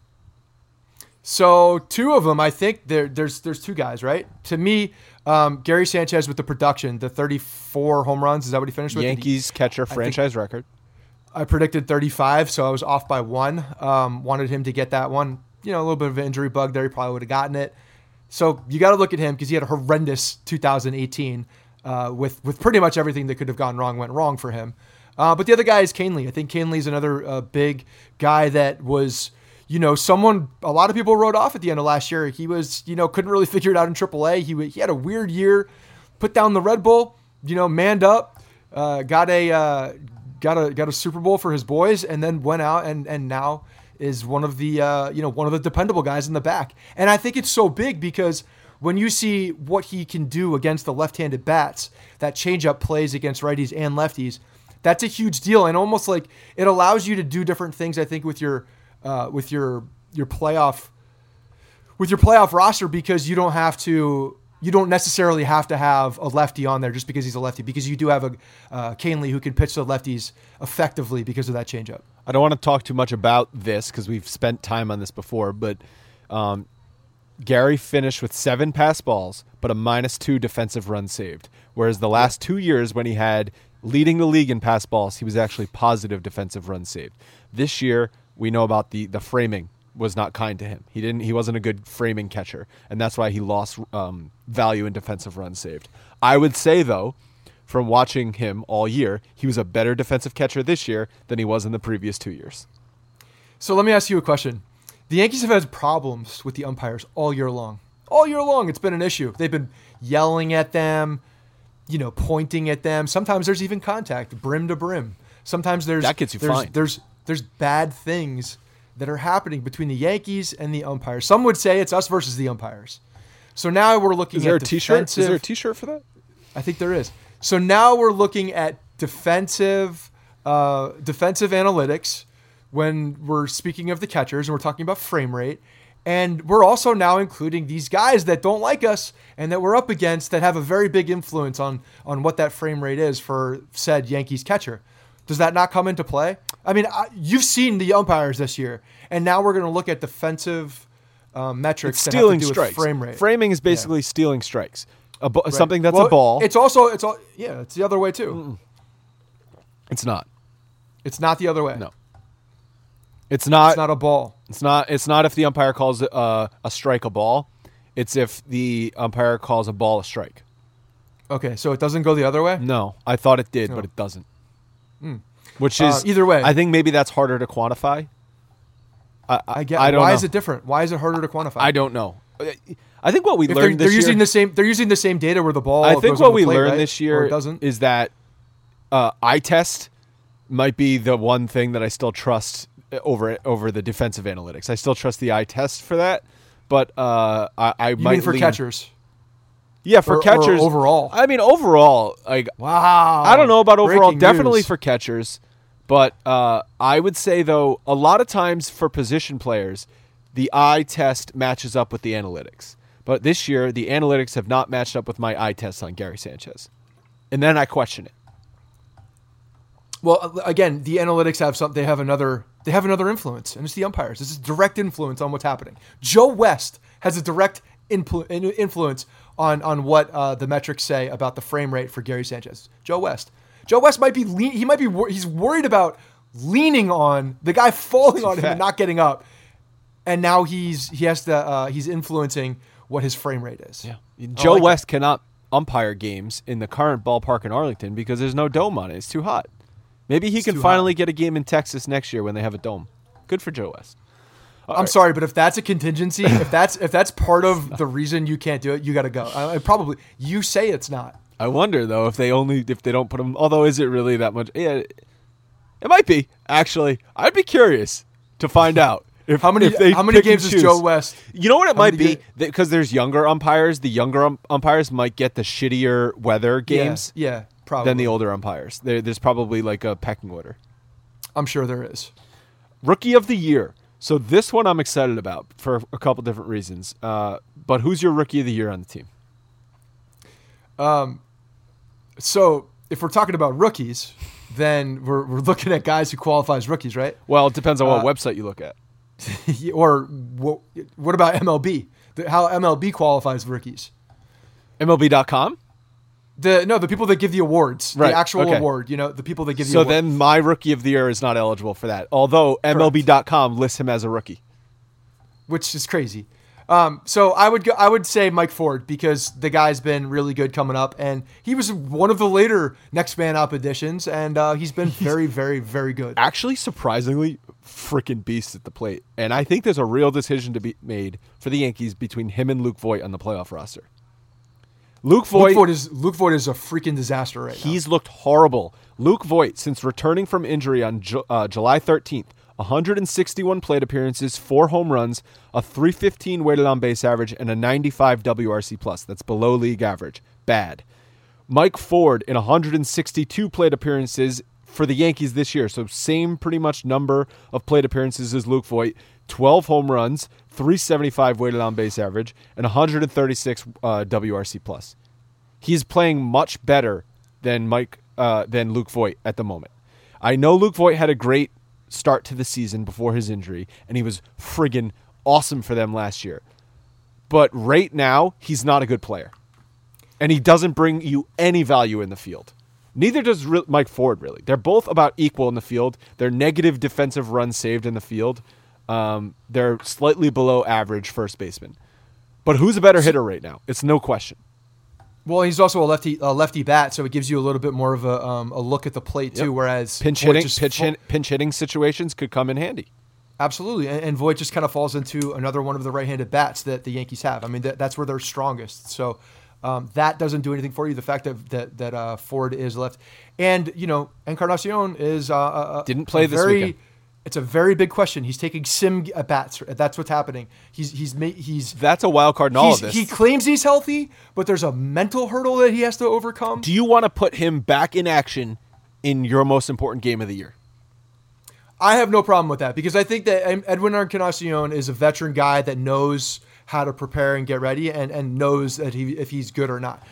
[SPEAKER 1] So 2 of them, I think there's 2 guys, right? To me, Gary Sanchez with the production, the 34 home runs. Is that what he finished with?
[SPEAKER 2] Yankees catcher franchise record.
[SPEAKER 1] I predicted 35, so I was off by 1. Wanted him to get that one. A little bit of an injury bug there. He probably would have gotten it. So you got to look at him because he had a horrendous 2018 with pretty much everything that could have gone wrong went wrong for him. But the other guy is Kahnle. I think Kahnle's another big guy that was, someone a lot of people wrote off at the end of last year. He was, couldn't really figure it out in AAA. He had a weird year, put down the Red Bull, manned up, got a Super Bowl for his boys, and then went out and now is one of the one of the dependable guys in the back. And I think it's so big because when you see what he can do against the left-handed bats, that changeup plays against righties and lefties, that's a huge deal. And almost like it allows you to do different things, I think, with your playoff roster, because you don't necessarily have to have a lefty on there just because he's a lefty, because you do have a Kahnle who can pitch the lefties effectively because of that changeup.
[SPEAKER 2] I don't want to talk too much about this because we've spent time on this before, but Gary finished with 7 pass balls, but a -2 defensive run saved. Whereas the last 2 years when he had leading the league in pass balls, he was actually positive defensive runs saved. This year, we know about the framing was not kind to him. He wasn't a good framing catcher, and that's why he lost value in defensive runs saved. I would say, though, from watching him all year, he was a better defensive catcher this year than he was in the previous 2 years.
[SPEAKER 1] So let me ask you a question. The Yankees have had problems with the umpires all year long. All year long, it's been an issue. They've been yelling at them, pointing at them. Sometimes there's even contact, brim to brim. Sometimes
[SPEAKER 2] that gets you fined.
[SPEAKER 1] There's bad things that are happening between the Yankees and the umpires. Some would say it's us versus the umpires. So now we're looking at defensive.
[SPEAKER 2] Is there a T-shirt for that?
[SPEAKER 1] I think there is. So now we're looking at defensive analytics when we're speaking of the catchers, and we're talking about frame rate. And we're also now including these guys that don't like us and that we're up against that have a very big influence on what that frame rate is for said Yankees catcher. Does that not come into play? I mean, you've seen the umpires this year, and now we're going to look at defensive metrics.
[SPEAKER 2] It's stealing
[SPEAKER 1] that have to do
[SPEAKER 2] strikes.
[SPEAKER 1] with frame rate.
[SPEAKER 2] Framing is basically stealing strikes.
[SPEAKER 1] Right.
[SPEAKER 2] Something that's a ball.
[SPEAKER 1] It's the other way too.
[SPEAKER 2] Mm-mm. It's not.
[SPEAKER 1] It's not the other way.
[SPEAKER 2] No. It's not.
[SPEAKER 1] It's not a ball.
[SPEAKER 2] It's not if the umpire calls a strike a ball. It's if the umpire calls a ball a strike.
[SPEAKER 1] Okay, so it doesn't go the other way?
[SPEAKER 2] No, I thought it did, but it doesn't. Which is
[SPEAKER 1] either way.
[SPEAKER 2] I think maybe that's harder to quantify.
[SPEAKER 1] I get.
[SPEAKER 2] I don't
[SPEAKER 1] Why
[SPEAKER 2] know.
[SPEAKER 1] is it different? Why is it harder to quantify?
[SPEAKER 2] I don't know. I think what we learned
[SPEAKER 1] they're
[SPEAKER 2] this
[SPEAKER 1] using
[SPEAKER 2] year,
[SPEAKER 1] the same. They're using the same data where the ball.
[SPEAKER 2] I think
[SPEAKER 1] goes
[SPEAKER 2] what
[SPEAKER 1] on the
[SPEAKER 2] we
[SPEAKER 1] plate,
[SPEAKER 2] learned
[SPEAKER 1] right?
[SPEAKER 2] this year is that eye test might be the one thing that I still trust over the defensive analytics. I still trust the eye test for that, but I
[SPEAKER 1] you
[SPEAKER 2] might
[SPEAKER 1] mean for
[SPEAKER 2] lean,
[SPEAKER 1] catchers.
[SPEAKER 2] Yeah, for catchers.
[SPEAKER 1] Or overall.
[SPEAKER 2] I mean, overall, like,
[SPEAKER 1] wow.
[SPEAKER 2] I don't know about overall.
[SPEAKER 1] Breaking
[SPEAKER 2] Definitely
[SPEAKER 1] news.
[SPEAKER 2] for catchers. But I would say, though, a lot of times for position players, the eye test matches up with the analytics. But this year, the analytics have not matched up with my eye test on Gary Sanchez. And then I question it.
[SPEAKER 1] Well, again, the analytics have they have another influence, and it's the umpires. This is direct influence on what's happening. Joe West has a direct influence on what the metrics say about the frame rate for Gary Sanchez. Joe West might be he's worried about leaning on the guy falling on him and not getting up, and now he's influencing what his frame rate is.
[SPEAKER 2] Yeah, Joe West cannot umpire games in the current ballpark in Arlington because there's no dome on it. It's too hot. Maybe he can finally get a game in Texas next year when they have a dome. Good for Joe West.
[SPEAKER 1] I'm sorry, but if that's a contingency, if that's part of the reason you can't do it, you got to go. Probably you say it's not.
[SPEAKER 2] I wonder though if they don't put him. Although is it really that much? Yeah, it might be actually. I'd be curious to find out
[SPEAKER 1] how many games is Joe West.
[SPEAKER 2] You know what it might be because there's younger umpires. The younger umpires might get the shittier weather games.
[SPEAKER 1] Yeah, probably
[SPEAKER 2] than the older umpires. There's probably like a pecking order.
[SPEAKER 1] I'm sure there is. Rookie
[SPEAKER 2] of the year. So this one I'm excited about for a couple different reasons. But who's your rookie of the year on the team?
[SPEAKER 1] So if we're talking about rookies, then we're looking at guys who qualify as rookies, right?
[SPEAKER 2] Well, it depends on what website you look at.
[SPEAKER 1] Or what about MLB? How MLB qualifies rookies?
[SPEAKER 2] MLB.com?
[SPEAKER 1] The people that give the awards,
[SPEAKER 2] right.
[SPEAKER 1] The actual award, the people that give the award.
[SPEAKER 2] So then my rookie of the year is not eligible for that, although MLB.com lists him as a rookie.
[SPEAKER 1] Which is crazy. So I would say Mike Ford because the guy's been really good coming up, and he was one of the later next man up additions, and he's been very, very, very good.
[SPEAKER 2] Actually, surprisingly, freaking beast at the plate, and I think there's a real decision to be made for the Yankees between him and Luke Voit on the playoff roster. Luke Voit
[SPEAKER 1] is a freaking disaster right now.
[SPEAKER 2] He's looked horrible. Luke Voit, since returning from injury on July 13th, 161 plate appearances, 4 home runs, a .315 weighted on base average, and a 95 WRC+. That's below league average. Bad. Mike Ford in 162 plate appearances for the Yankees this year, so same pretty much number of plate appearances as Luke Voit, 12 home runs, 375 weighted on base average, and 136 WRC+. He's playing much better than Luke Voit at the moment. I know Luke Voit had a great start to the season before his injury, and he was friggin' awesome for them last year. But right now, he's not a good player. And he doesn't bring you any value in the field. Neither does Mike Ford, really. They're both about equal in the field. They're negative defensive runs saved in the field. They're slightly below average first baseman. But who's a better hitter right now? It's no question.
[SPEAKER 1] Well, he's also a lefty bat, so it gives you a little bit more of a look at the plate too. Whereas
[SPEAKER 2] pinch hitting situations could come in handy.
[SPEAKER 1] Absolutely, and Voit just kind of falls into another one of the right-handed bats that the Yankees have. I mean, that's where they're strongest. So that doesn't do anything for you. The fact that Ford is left, and Encarnacion is
[SPEAKER 2] didn't play this weekend.
[SPEAKER 1] It's a very big question. He's taking sim at bats. That's what's happening. He's
[SPEAKER 2] that's a wild card in all of this.
[SPEAKER 1] He claims he's healthy, but there's a mental hurdle that he has to overcome.
[SPEAKER 2] Do you want to put him back in action in your most important game of the year?
[SPEAKER 1] I have no problem with that because I think that Edwin Encarnacion is a veteran guy that knows how to prepare and get ready and knows that if he's good or not.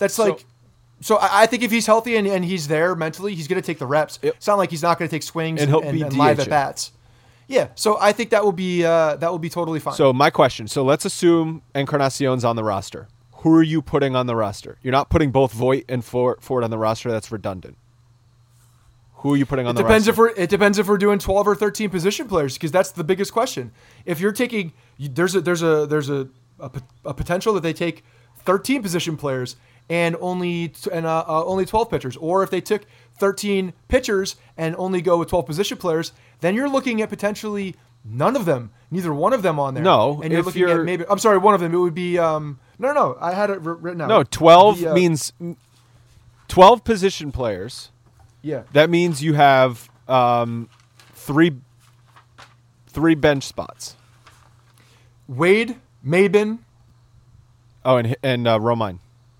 [SPEAKER 1] So I think if he's healthy and he's there mentally, he's going to take the reps. Yep. It's not like he's not going to take swings and live at bats. Yeah, so I think that will be totally fine.
[SPEAKER 2] So my question: so let's assume Encarnacion's on the roster. Who are you putting on the roster? You're not putting both Voit and Ford on the roster. That's redundant. Who are you putting on the roster?
[SPEAKER 1] It depends if we're doing 12 or 13 position players because that's the biggest question. If you're taking, there's a potential that they take 13 position players and only 12 pitchers, or if they took 13 pitchers and only go with 12 position players, then you're looking at potentially neither one of them on there.
[SPEAKER 2] No,
[SPEAKER 1] and you're looking at maybe. I'm sorry, one of them. It would be no. I had it written out.
[SPEAKER 2] No, 12 means 12 position players.
[SPEAKER 1] Yeah,
[SPEAKER 2] that means you have three bench spots.
[SPEAKER 1] Wade, Maben.
[SPEAKER 2] Oh, and Romine.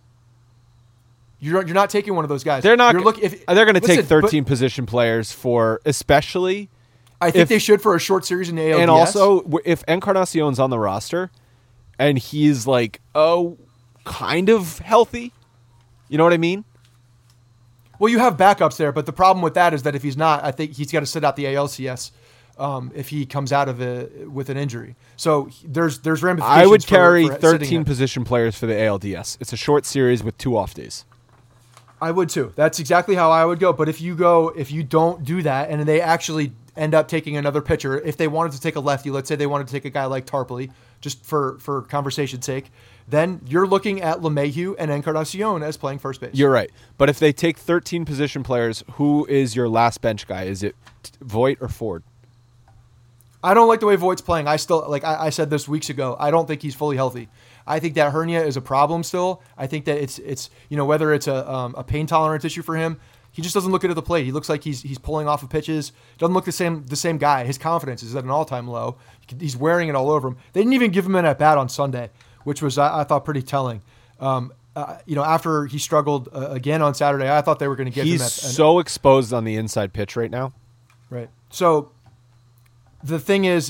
[SPEAKER 1] You're not taking one of those guys.
[SPEAKER 2] They're not.
[SPEAKER 1] You're
[SPEAKER 2] they're going to take 13 position players for, especially.
[SPEAKER 1] I think they should for a short series in the ALDS.
[SPEAKER 2] And also, if Encarnacion's on the roster, and he's like, kind of healthy, you know what I mean?
[SPEAKER 1] Well, you have backups there, but the problem with that is that if he's not, I think he's got to sit out the ALCS if he comes out of it with an injury. So there's ramifications.
[SPEAKER 2] I would carry
[SPEAKER 1] for
[SPEAKER 2] 13 position players for the ALDS. It's a short series with 2 off days.
[SPEAKER 1] I would too. That's exactly how I would go. But if you don't do that, and they actually end up taking another pitcher, if they wanted to take a lefty, let's say they wanted to take a guy like Tarpley, just for conversation's sake, then you're looking at LeMahieu and Encarnacion as playing first base.
[SPEAKER 2] You're right. But if they take 13 position players, who is your last bench guy? Is it Voit or Ford?
[SPEAKER 1] I don't like the way Voigt's playing. I still, like I said this weeks ago, I don't think he's fully healthy. I think that hernia is a problem still. I think that it's whether it's a pain tolerance issue for him, he just doesn't look good at the plate. He looks like he's pulling off of pitches. Doesn't look the same guy. His confidence is at an all-time low. He's wearing it all over him. They didn't even give him an at-bat on Sunday, which was, I thought, pretty telling. After he struggled again on Saturday, I thought they were going to give him.
[SPEAKER 2] He's so exposed on the inside pitch right now.
[SPEAKER 1] Right. So the thing is,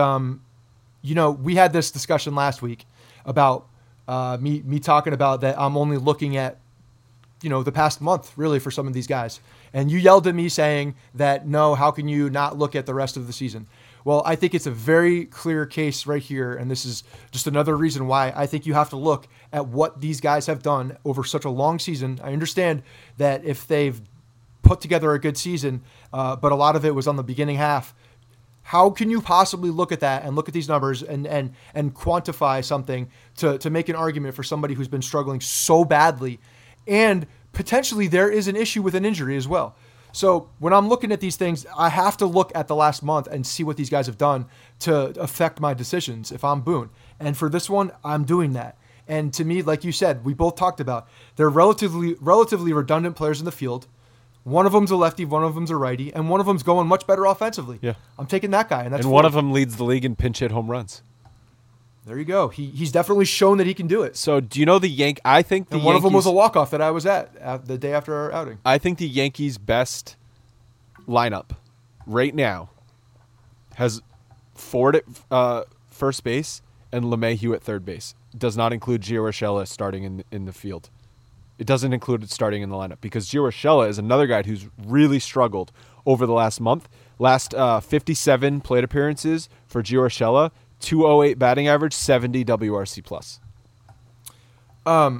[SPEAKER 1] we had this discussion last week about me talking about that I'm only looking at, the past month really for some of these guys. And you yelled at me saying that, no, how can you not look at the rest of the season? Well, I think it's a very clear case right here. And this is just another reason why I think you have to look at what these guys have done over such a long season. I understand that if they've put together a good season, but a lot of it was on the beginning half, how can you possibly look at that and look at these numbers and quantify something to make an argument for somebody who's been struggling so badly? And potentially there is an issue with an injury as well. So when I'm looking at these things, I have to look at the last month and see what these guys have done to affect my decisions if I'm Boone. And for this one, I'm doing that. And to me, like you said, we both talked about, they're relatively redundant players in the field. One of them's a lefty, one of them's a righty, and one of them's going much better offensively.
[SPEAKER 2] Yeah,
[SPEAKER 1] I'm taking that guy. And
[SPEAKER 2] one of them leads the league in pinch hit home runs.
[SPEAKER 1] There you go. He's definitely shown that he can do it.
[SPEAKER 2] So do you know I think the Yankees...
[SPEAKER 1] one of them was a walk-off that I was at the day after our outing.
[SPEAKER 2] I think the Yankees' best lineup right now has Ford at first base and LeMahieu at third base. It does not include Gio Urshela starting in the field. It doesn't include it starting in the lineup because Gio Urshela is another guy who's really struggled over the last month. Last 57 plate appearances for Gio Urshela, 208 batting average, 70 WRC plus.
[SPEAKER 1] I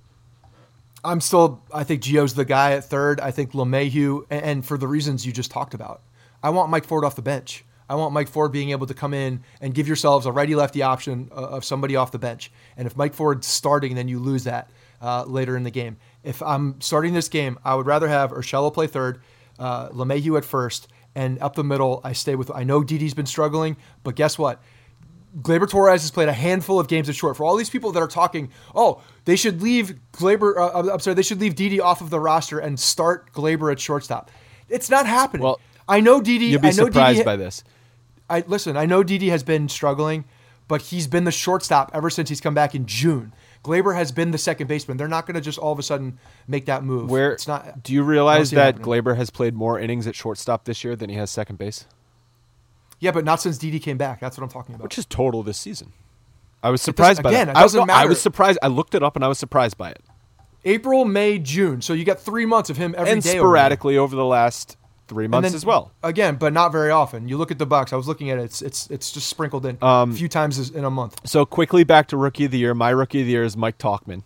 [SPEAKER 1] think Gio's the guy at third. I think LeMahieu, and for the reasons you just talked about. I want Mike Ford off the bench. I want Mike Ford being able to come in and give yourselves a righty-lefty option of somebody off the bench. And if Mike Ford's starting, then you lose that later in the game. If I'm starting this game, I would rather have Urshela play third, LeMahieu at first, and up the middle, I know Didi's been struggling, but guess what? Gleyber Torres has played a handful of games at short. For all these people that are talking, they should leave they should leave Didi off of the roster and start Gleyber at shortstop. It's not happening.
[SPEAKER 2] Well,
[SPEAKER 1] I know Didi.
[SPEAKER 2] You'll be surprised by this.
[SPEAKER 1] I know Didi has been struggling, but he's been the shortstop ever since he's come back in June. Gleyber has been the second baseman. They're not going to just all of a sudden make that move.
[SPEAKER 2] Do you realize that Gleyber has played more innings at shortstop this year than he has second base?
[SPEAKER 1] Yeah, but not since Didi came back. That's what I'm talking about.
[SPEAKER 2] Which is total this season. I was surprised by that.
[SPEAKER 1] It doesn't matter.
[SPEAKER 2] I was surprised. I looked it up and I was surprised by it.
[SPEAKER 1] April, May, June. So you got 3 months of him every day.
[SPEAKER 2] And sporadically over the last 3 months as well.
[SPEAKER 1] Again, but not very often. You look at the box. I was looking at it. It's just sprinkled in a few times in a month.
[SPEAKER 2] So quickly back to Rookie of the Year. My Rookie of the Year is Mike Tauchman.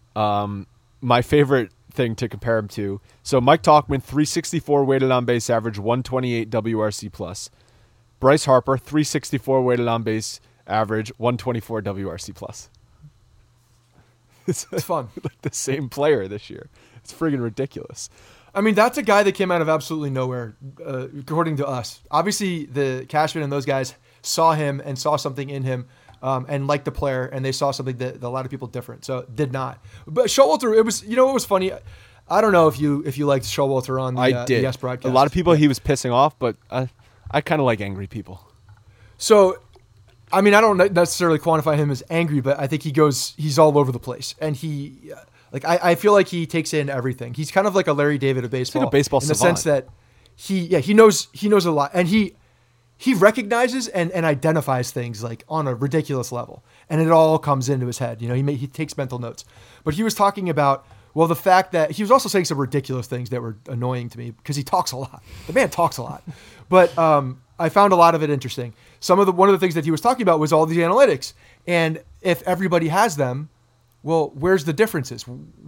[SPEAKER 2] My favorite thing to compare him to. So Mike Tauchman, 364 weighted on base average, 128 WRC plus. Bryce Harper, 364 weighted on base average, 124 WRC plus.
[SPEAKER 1] It's fun.
[SPEAKER 2] Like the same player this year. It's friggin' ridiculous.
[SPEAKER 1] I mean, that's a guy that came out of absolutely nowhere, according to us. Obviously, the Cashman and those guys saw him and saw something in him and liked the player, and they saw something that a lot of people different. So did not. But Showalter, it was funny. I don't know if you liked Showalter on the Yes broadcast.
[SPEAKER 2] A lot of people he was pissing off, but I kind of like angry people.
[SPEAKER 1] So, I mean, I don't necessarily quantify him as angry, but I think he's all over the place. And he, Like I feel like he takes in everything. He's kind of like a Larry David of baseball.
[SPEAKER 2] He's like a baseball
[SPEAKER 1] in the
[SPEAKER 2] savant.
[SPEAKER 1] sense that he knows a lot, and he recognizes and identifies things like on a ridiculous level, and it all comes into his head. He takes mental notes. But he was talking about, well, the fact that he was also saying some ridiculous things that were annoying to me because he talks a lot. The man talks a lot. But I found a lot of it interesting. One of the things that he was talking about was all these analytics. And if everybody has them, well, where's the differences?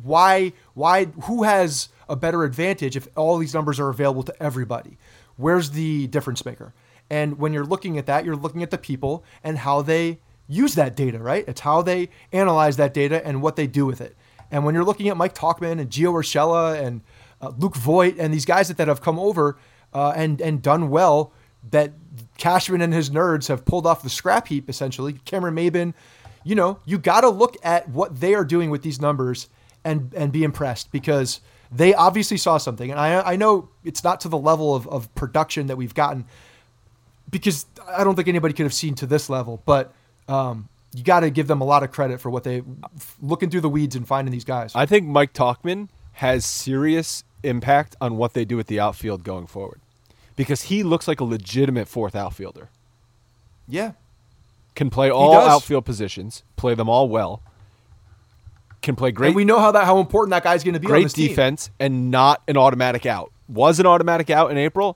[SPEAKER 1] Who has a better advantage if all these numbers are available to everybody? Where's the difference maker? And when you're looking at that, you're looking at the people and how they use that data, right? It's how they analyze that data and what they do with it. And when you're looking at Mike Tauchman and Gio Urshela and Luke Voigt and these guys that have come over and done well, that Cashman and his nerds have pulled off the scrap heap, essentially, Cameron Maben, you got to look at what they are doing with these numbers and be impressed, because they obviously saw something. And I know it's not to the level of production that we've gotten, because I don't think anybody could have seen to this level, but you got to give them a lot of credit for what they looking through the weeds and finding these guys.
[SPEAKER 2] I think Mike Tauchman has serious impact on what they do with the outfield going forward, because he looks like a legitimate fourth outfielder.
[SPEAKER 1] Yeah.
[SPEAKER 2] Can play all outfield positions, play them all well. Can play great.
[SPEAKER 1] And we know how important that guy's going to be on this team.
[SPEAKER 2] Great defense and not an automatic out. Was an automatic out in April.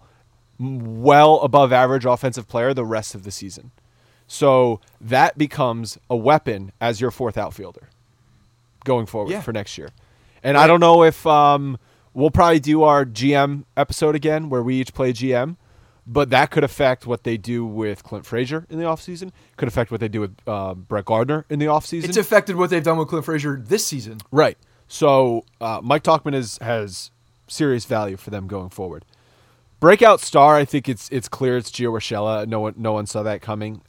[SPEAKER 2] Well above average offensive player the rest of the season. So that becomes a weapon as your fourth outfielder going forward for next year. And I don't know if we'll probably do our GM episode again where we each play GM, but that could affect what they do with Clint Frazier in the offseason. Could affect what they do with Brett Gardner in the offseason.
[SPEAKER 1] It's affected what they've done with Clint Frazier this season.
[SPEAKER 2] Right. So Mike Tauchman has serious value for them going forward. Breakout star, I think it's clear it's Gio Urshela. No one saw that coming.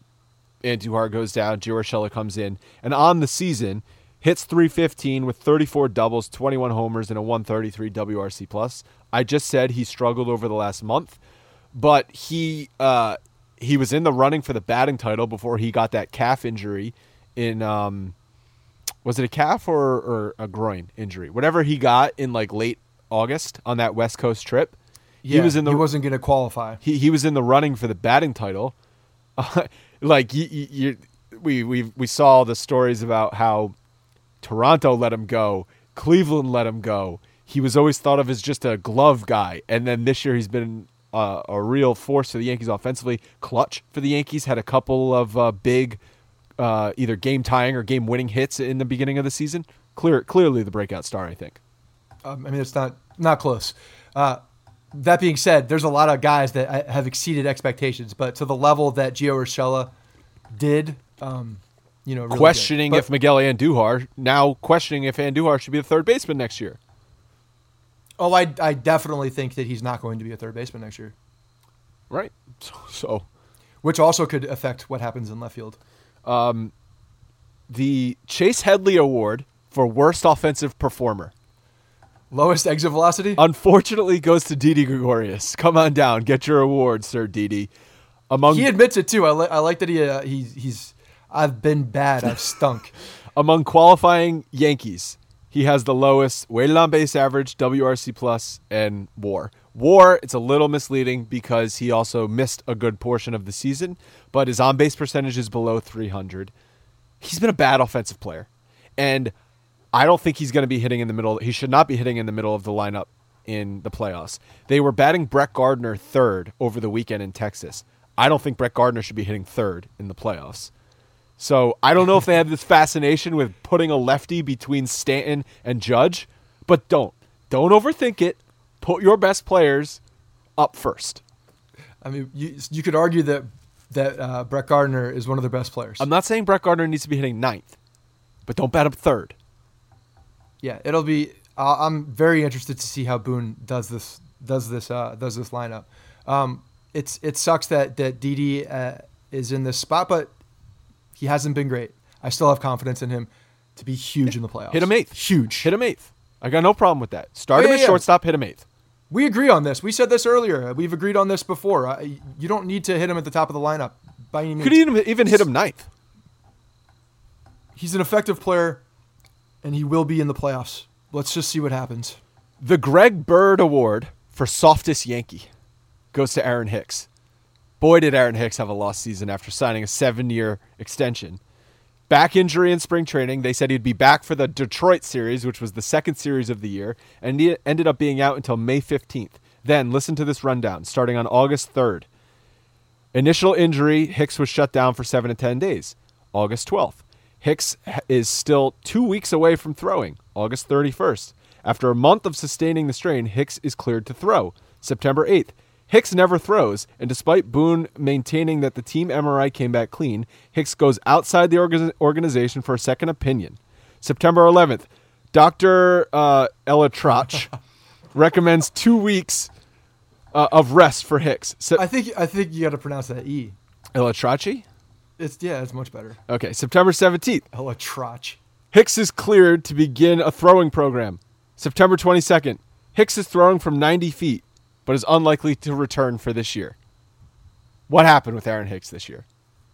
[SPEAKER 2] Andujar goes down, Gio Urshela comes in, and on the season hits .315 with 34 doubles, 21 homers, and a 133 WRC plus. I just said he struggled over the last month, but he was in the running for the batting title before he got that calf injury in was it a calf or a groin injury? Whatever he got in like late August on that West Coast trip.
[SPEAKER 1] Yeah, he wasn't going to qualify.
[SPEAKER 2] He was in the running for the batting title. We saw the stories about how Toronto let him go, Cleveland let him go. He was always thought of as just a glove guy, and then this year he's been a real force for the Yankees offensively. Clutch for the Yankees, had a couple of big either game tying or game winning hits in the beginning of the season. Clearly the breakout star, I think.
[SPEAKER 1] It's not close. That being said, there's a lot of guys that have exceeded expectations, but to the level that Gio Urshela did, really
[SPEAKER 2] questioning if Miguel Andujar, now questioning if Andujar should be the third baseman next year.
[SPEAKER 1] Oh, I definitely think that he's not going to be a third baseman next year.
[SPEAKER 2] Right. So,
[SPEAKER 1] which also could affect what happens in left field.
[SPEAKER 2] The Chase Headley Award for worst offensive performer.
[SPEAKER 1] Lowest exit velocity?
[SPEAKER 2] Unfortunately goes to Didi Gregorius. Come on down. Get your award, Sir Didi.
[SPEAKER 1] He admits it too. I like that he's I've been bad. I've stunk.
[SPEAKER 2] Among qualifying Yankees, he has the lowest weighted on base average, WRC plus, and WAR. WAR, it's a little misleading because he also missed a good portion of the season, but his on base percentage is below 300. He's been a bad offensive player, and I don't think he's going to be hitting in the middle. He should not be hitting in the middle of the lineup in the playoffs. They were batting Brett Gardner third over the weekend in Texas. I don't think Brett Gardner should be hitting third in the playoffs. So I don't know if they have this fascination with putting a lefty between Stanton and Judge, but don't overthink it. Put your best players up first.
[SPEAKER 1] You could argue that Brett Gardner is one of their best players.
[SPEAKER 2] I'm not saying Brett Gardner needs to be hitting ninth, but don't bat him third.
[SPEAKER 1] Yeah, it'll be. I'm very interested to see how Boone does this lineup. It sucks that Didi is in this spot, but he hasn't been great. I still have confidence in him to be huge in the playoffs.
[SPEAKER 2] Hit him eighth.
[SPEAKER 1] Huge.
[SPEAKER 2] Hit him eighth. I got no problem with that. Start him at shortstop. Hit him eighth.
[SPEAKER 1] We agree on this. We said this earlier. We've agreed on this before. You don't need to hit him at the top of the lineup by any means.
[SPEAKER 2] Could even hit him ninth.
[SPEAKER 1] He's an effective player. and he will be in the playoffs. Let's just see what happens.
[SPEAKER 2] The Greg Bird Award for softest Yankee goes to Aaron Hicks. Boy, did Aaron Hicks have a lost season after signing a 7-year extension. Back injury in spring training. They said he'd be back for the Detroit series, which was the second series of the year, and he ended up being out until May 15th. Then, listen to this rundown, starting on August 3rd. Initial injury, Hicks was shut down for 7 to 10 days. August 12th. Hicks is still 2 weeks away from throwing. August 31st. After a month of sustaining the strain, Hicks is cleared to throw. September 8th. Hicks never throws, and despite Boone maintaining that the team MRI came back clean, Hicks goes outside the organization for a second opinion. September 11th, Dr. Elatrach recommends 2 weeks of rest for Hicks.
[SPEAKER 1] I think you got to pronounce that E.
[SPEAKER 2] Elatrachi?
[SPEAKER 1] It's much better.
[SPEAKER 2] Okay, September 17th.
[SPEAKER 1] Elatrach.
[SPEAKER 2] Hicks is cleared to begin a throwing program. September 22nd, Hicks is throwing from 90 feet, but is unlikely to return for this year. What happened with Aaron Hicks this year?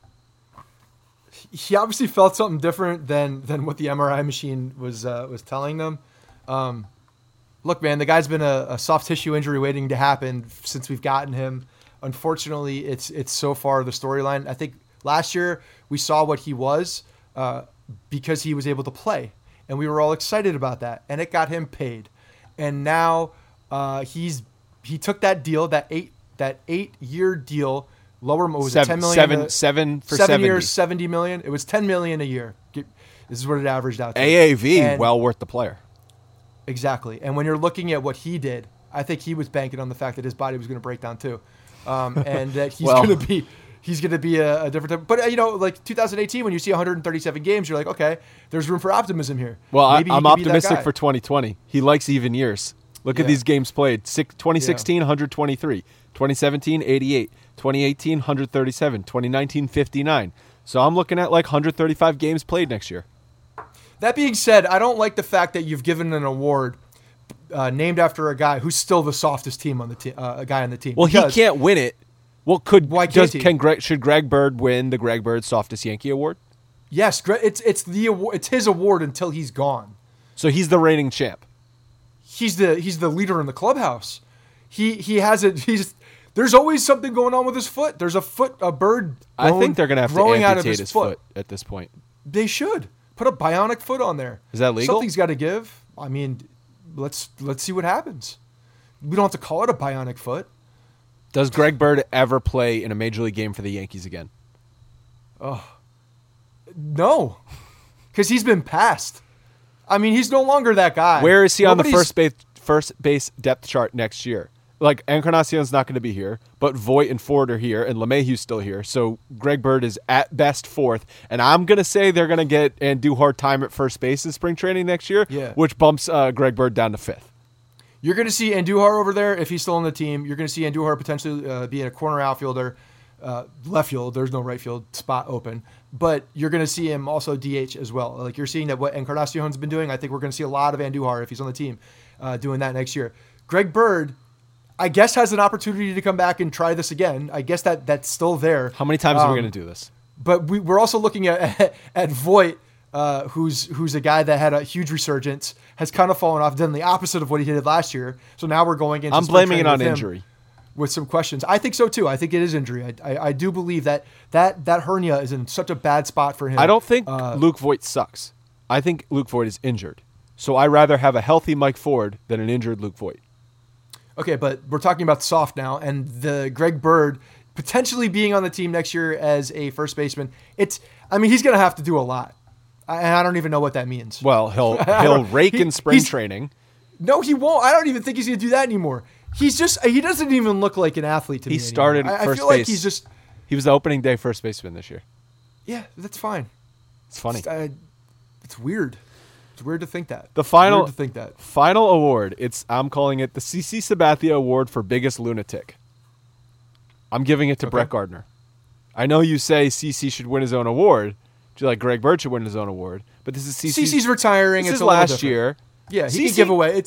[SPEAKER 1] He obviously felt something different than what the MRI machine was telling them. Look, man, the guy's been a soft tissue injury waiting to happen since we've gotten him. Unfortunately, it's so far the storyline. I think last year we saw what he was because he was able to play, and we were all excited about that, and it got him paid. And now he took that deal, that 8-year deal, lower, what was it, $10 million?
[SPEAKER 2] 7
[SPEAKER 1] years, $70 million. It was $10 million a year. This is what it averaged out to.
[SPEAKER 2] AAV,
[SPEAKER 1] and
[SPEAKER 2] well worth the player.
[SPEAKER 1] Exactly. And when you're looking at what he did, I think he was banking on the fact that his body was going to break down too, and that he's going to be a different type. But like 2018, when you see 137 games, you're like, okay, there's room for optimism here.
[SPEAKER 2] Well, I'm optimistic for 2020. He likes even years. Look at these games played. 2016, 123. 2017, 88. 2018, 137. 2019, 59. So I'm looking at like 135 games played next year.
[SPEAKER 1] That being said, I don't like the fact that you've given an award named after a guy who's still the softest team on the a guy on the team.
[SPEAKER 2] Well, he can't win it. Well, should Greg Bird win the Greg Bird Softest Yankee Award?
[SPEAKER 1] Yes, it's his award until he's gone.
[SPEAKER 2] So he's the reigning champ.
[SPEAKER 1] He's the leader in the clubhouse. He has it. There's always something going on with his foot. There's a bird.
[SPEAKER 2] I think they're going to have to amputate his foot at this point.
[SPEAKER 1] They should put a bionic foot on there.
[SPEAKER 2] Is that legal?
[SPEAKER 1] Something's got to give. I mean, let's see what happens. We don't have to call it a bionic foot.
[SPEAKER 2] Does Greg Bird ever play in a major league game for the Yankees again?
[SPEAKER 1] No, because he's been passed. I mean, he's no longer that guy.
[SPEAKER 2] Where is he on the first base depth chart next year? Like, Encarnacion's not going to be here, but Voit and Ford are here, and LeMahieu's still here. So Greg Bird is at best fourth, and I'm going to say they're going to get Andujar time at first base in spring training next year, which bumps Greg Bird down to fifth.
[SPEAKER 1] You're going to see Andujar over there if he's still on the team. You're going to see Andujar potentially being a corner outfielder, left field. There's no right field spot open, but you're going to see him also DH as well. Like, you're seeing that what Encarnacion's been doing. I think we're going to see a lot of Andujar if he's on the team doing that next year. Greg Bird, I guess, has an opportunity to come back and try this again. I guess that's still there.
[SPEAKER 2] How many times are we going to do this?
[SPEAKER 1] But we're also looking at Voit, who's a guy that had a huge resurgence, has kind of fallen off, done the opposite of what he did last year. So now we're going into.
[SPEAKER 2] I'm blaming it on injury.
[SPEAKER 1] With some questions. I think so too. I think it is injury. I do believe that hernia is in such a bad spot for him.
[SPEAKER 2] I don't think Luke Voit sucks. I think Luke Voit is injured. So I'd rather have a healthy Mike Ford than an injured Luke Voit.
[SPEAKER 1] Okay, but we're talking about soft now, and the Greg Bird potentially being on the team next year as a first baseman. He's going to have to do a lot, and I don't even know what that means.
[SPEAKER 2] Well, he'll rake in spring training.
[SPEAKER 1] No, he won't. I don't even think he's going to do that anymore. He doesn't even look like an athlete to me.
[SPEAKER 2] He started
[SPEAKER 1] anymore.
[SPEAKER 2] first
[SPEAKER 1] I feel
[SPEAKER 2] base.
[SPEAKER 1] Like he's just.
[SPEAKER 2] He was the opening day first baseman this year.
[SPEAKER 1] Yeah, that's fine.
[SPEAKER 2] It's funny.
[SPEAKER 1] It's weird. It's weird to think that.
[SPEAKER 2] The final award. I'm calling it the CC Sabathia Award for Biggest Lunatic. I'm giving it to Brett Gardner. I know you say CC should win his own award. Like Greg Bird should win his own award, but this is
[SPEAKER 1] CC's retiring.
[SPEAKER 2] This is last year.
[SPEAKER 1] Yeah, he can give away.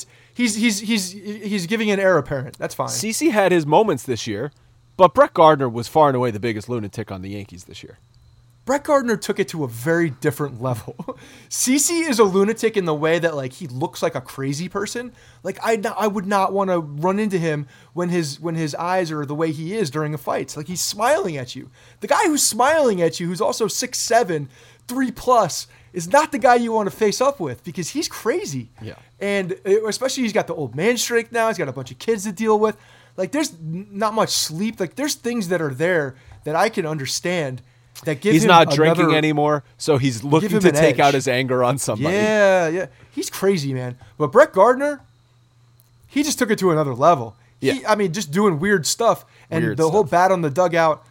[SPEAKER 1] He's giving an heir apparent. That's fine.
[SPEAKER 2] CC had his moments this year, but Brett Gardner was far and away the biggest lunatic on the Yankees this year.
[SPEAKER 1] Brett Gardner took it to a very different level. CeCe is a lunatic in the way that like he looks like a crazy person. Like I would not want to run into him when his eyes are the way he is during a fight. Like he's smiling at you. The guy who's smiling at you, who's also 6'7", 3+, is not the guy you want to face up with because he's crazy.
[SPEAKER 2] Yeah.
[SPEAKER 1] And especially he's got the old man strength now. He's got a bunch of kids to deal with. Like there's not much sleep. Like there's things that are there that I can understand.
[SPEAKER 2] He's not drinking anymore, so he's looking to take out his anger on somebody.
[SPEAKER 1] Yeah. He's crazy, man. But Brett Gardner, he just took it to another level.
[SPEAKER 2] Yeah.
[SPEAKER 1] Just doing weird stuff. And whole bat on the dugout,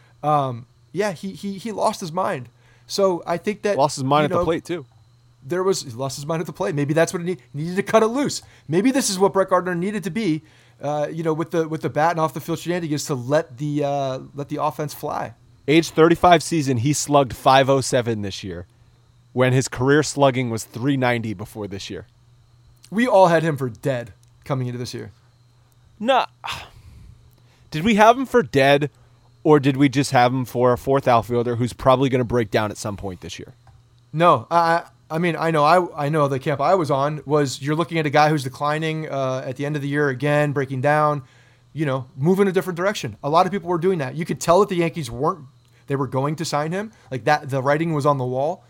[SPEAKER 1] he lost his mind. So I think that...
[SPEAKER 2] Lost his mind at the plate, too.
[SPEAKER 1] He lost his mind at the plate. Maybe that's what he needed to cut it loose. Maybe this is what Brett Gardner needed to be, with the bat and off the field shenanigans to let the offense fly.
[SPEAKER 2] Age 35 season, he slugged .507 this year, when his career slugging was .390 before this year.
[SPEAKER 1] We all had him for dead coming into this year.
[SPEAKER 2] No. Did we have him for dead, or did we just have him for a fourth outfielder who's probably going to break down at some point this year?
[SPEAKER 1] No. I know the camp I was on was you're looking at a guy who's declining at the end of the year again, breaking down, moving a different direction. A lot of people were doing that. You could tell that the Yankees they were going to sign him. Like that, the writing was on the wall.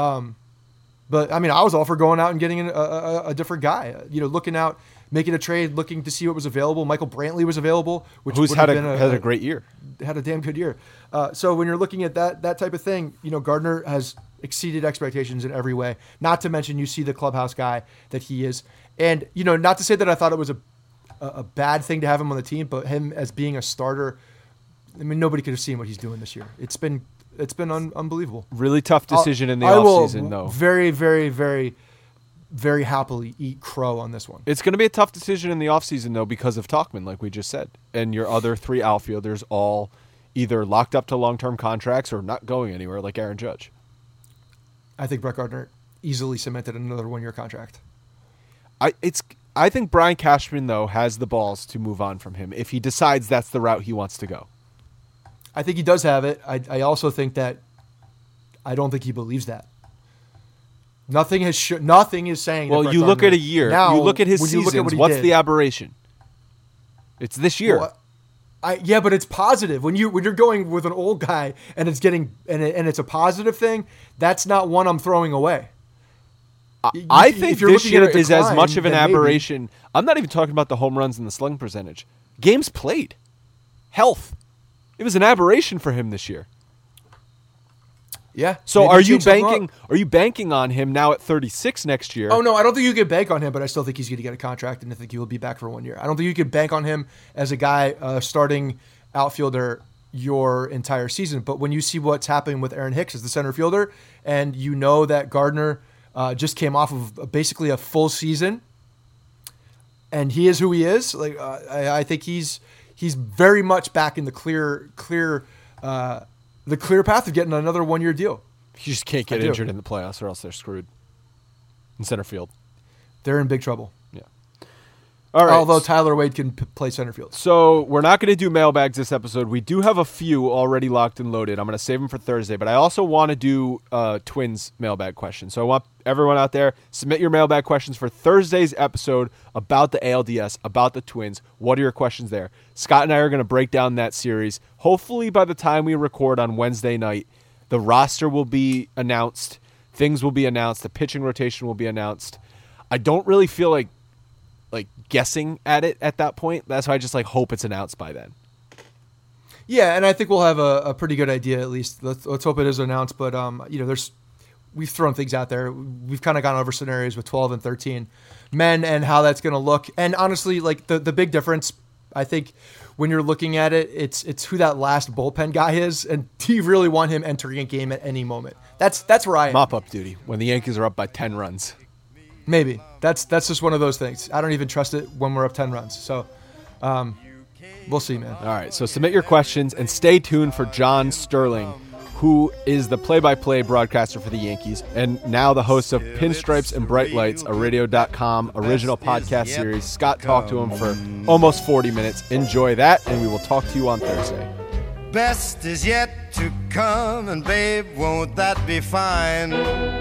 [SPEAKER 1] But I was all for going out and getting a different guy. Looking out, making a trade, looking to see what was available. Michael Brantley was available,
[SPEAKER 2] who's had a great year,
[SPEAKER 1] had a damn good year. So when you're looking at that type of thing, Gardner has exceeded expectations in every way. Not to mention, you see the clubhouse guy that he is, and not to say that I thought it was a bad thing to have him on the team, but him as being a starter. Nobody could have seen what he's doing this year. It's been unbelievable.
[SPEAKER 2] Really tough decision in the offseason, though.
[SPEAKER 1] Very, very, very, very happily eat crow on this one.
[SPEAKER 2] It's going to be a tough decision in the offseason, though, because of Tauchman, like we just said. And your other three outfielders all either locked up to long-term contracts or not going anywhere, like Aaron Judge.
[SPEAKER 1] I think Brett Gardner easily cemented another one-year contract.
[SPEAKER 2] I think Brian Cashman, though, has the balls to move on from him if he decides that's the route he wants to go.
[SPEAKER 1] I think he does have it. I also think that I don't think he believes that. Nothing is saying.
[SPEAKER 2] Well,
[SPEAKER 1] that
[SPEAKER 2] you
[SPEAKER 1] Brett
[SPEAKER 2] look
[SPEAKER 1] Gardner,
[SPEAKER 2] at a year.
[SPEAKER 1] now,
[SPEAKER 2] you look at his seasons. What's the aberration? It's this year.
[SPEAKER 1] Well, but it's positive when you're going with an old guy and it's getting and it's a positive thing. That's not one I'm throwing away.
[SPEAKER 2] I think this year is as much of an aberration.
[SPEAKER 1] Maybe.
[SPEAKER 2] I'm not even talking about the home runs and the slugging percentage. Games played, health. It was an aberration for him this year.
[SPEAKER 1] Yeah.
[SPEAKER 2] So are you banking on him now at 36 next year?
[SPEAKER 1] Oh no, I don't think you can bank on him, but I still think he's going to get a contract, and I think he will be back for 1 year. I don't think you can bank on him as a guy starting outfielder your entire season. But when you see what's happening with Aaron Hicks as the center fielder, and you know that Gardner just came off of basically a full season, and he is who he is. Like I think he's very much back in the clear path of getting another 1 year deal.
[SPEAKER 2] You just can't get injured in the playoffs, or else they're screwed. In center field,
[SPEAKER 1] they're in big trouble.
[SPEAKER 2] Yeah. All right.
[SPEAKER 1] Although Tyler Wade can play center field.
[SPEAKER 2] So we're not going to do mailbags this episode. We do have a few already locked and loaded. I'm going to save them for Thursday, but I also want to do Twins mailbag questions. So I want everyone out there, submit your mailbag questions for Thursday's episode about the ALDS, about the Twins. What are your questions there? Scott and I are going to break down that series. Hopefully by the time we record on Wednesday night, the roster will be announced. Things will be announced. The pitching rotation will be announced. I don't really feel like guessing at it at that point. That's why I just hope it's announced by then.
[SPEAKER 1] Yeah, and I think we'll have a pretty good idea at least. Let's hope it is announced. But we've thrown things out there. We've kind of gone over scenarios with 12 and 13 men and how that's going to look. And honestly, the big difference, I think, when you're looking at it, it's who that last bullpen guy is, and do you really want him entering a game at any moment? That's where I am.
[SPEAKER 2] Mop up duty when the Yankees are up by 10 runs.
[SPEAKER 1] Maybe. That's just one of those things. I don't even trust it when we're up 10 runs. So we'll see, man.
[SPEAKER 2] All right, so submit your questions and stay tuned for John Sterling, who is the play-by-play broadcaster for the Yankees and now the host of Pinstripes and Bright Lights, a Radio.com original podcast series. Scott talked to him for almost 40 minutes. Enjoy that, and we will talk to you on Thursday.
[SPEAKER 3] Best is yet to come, and babe, won't that be fine?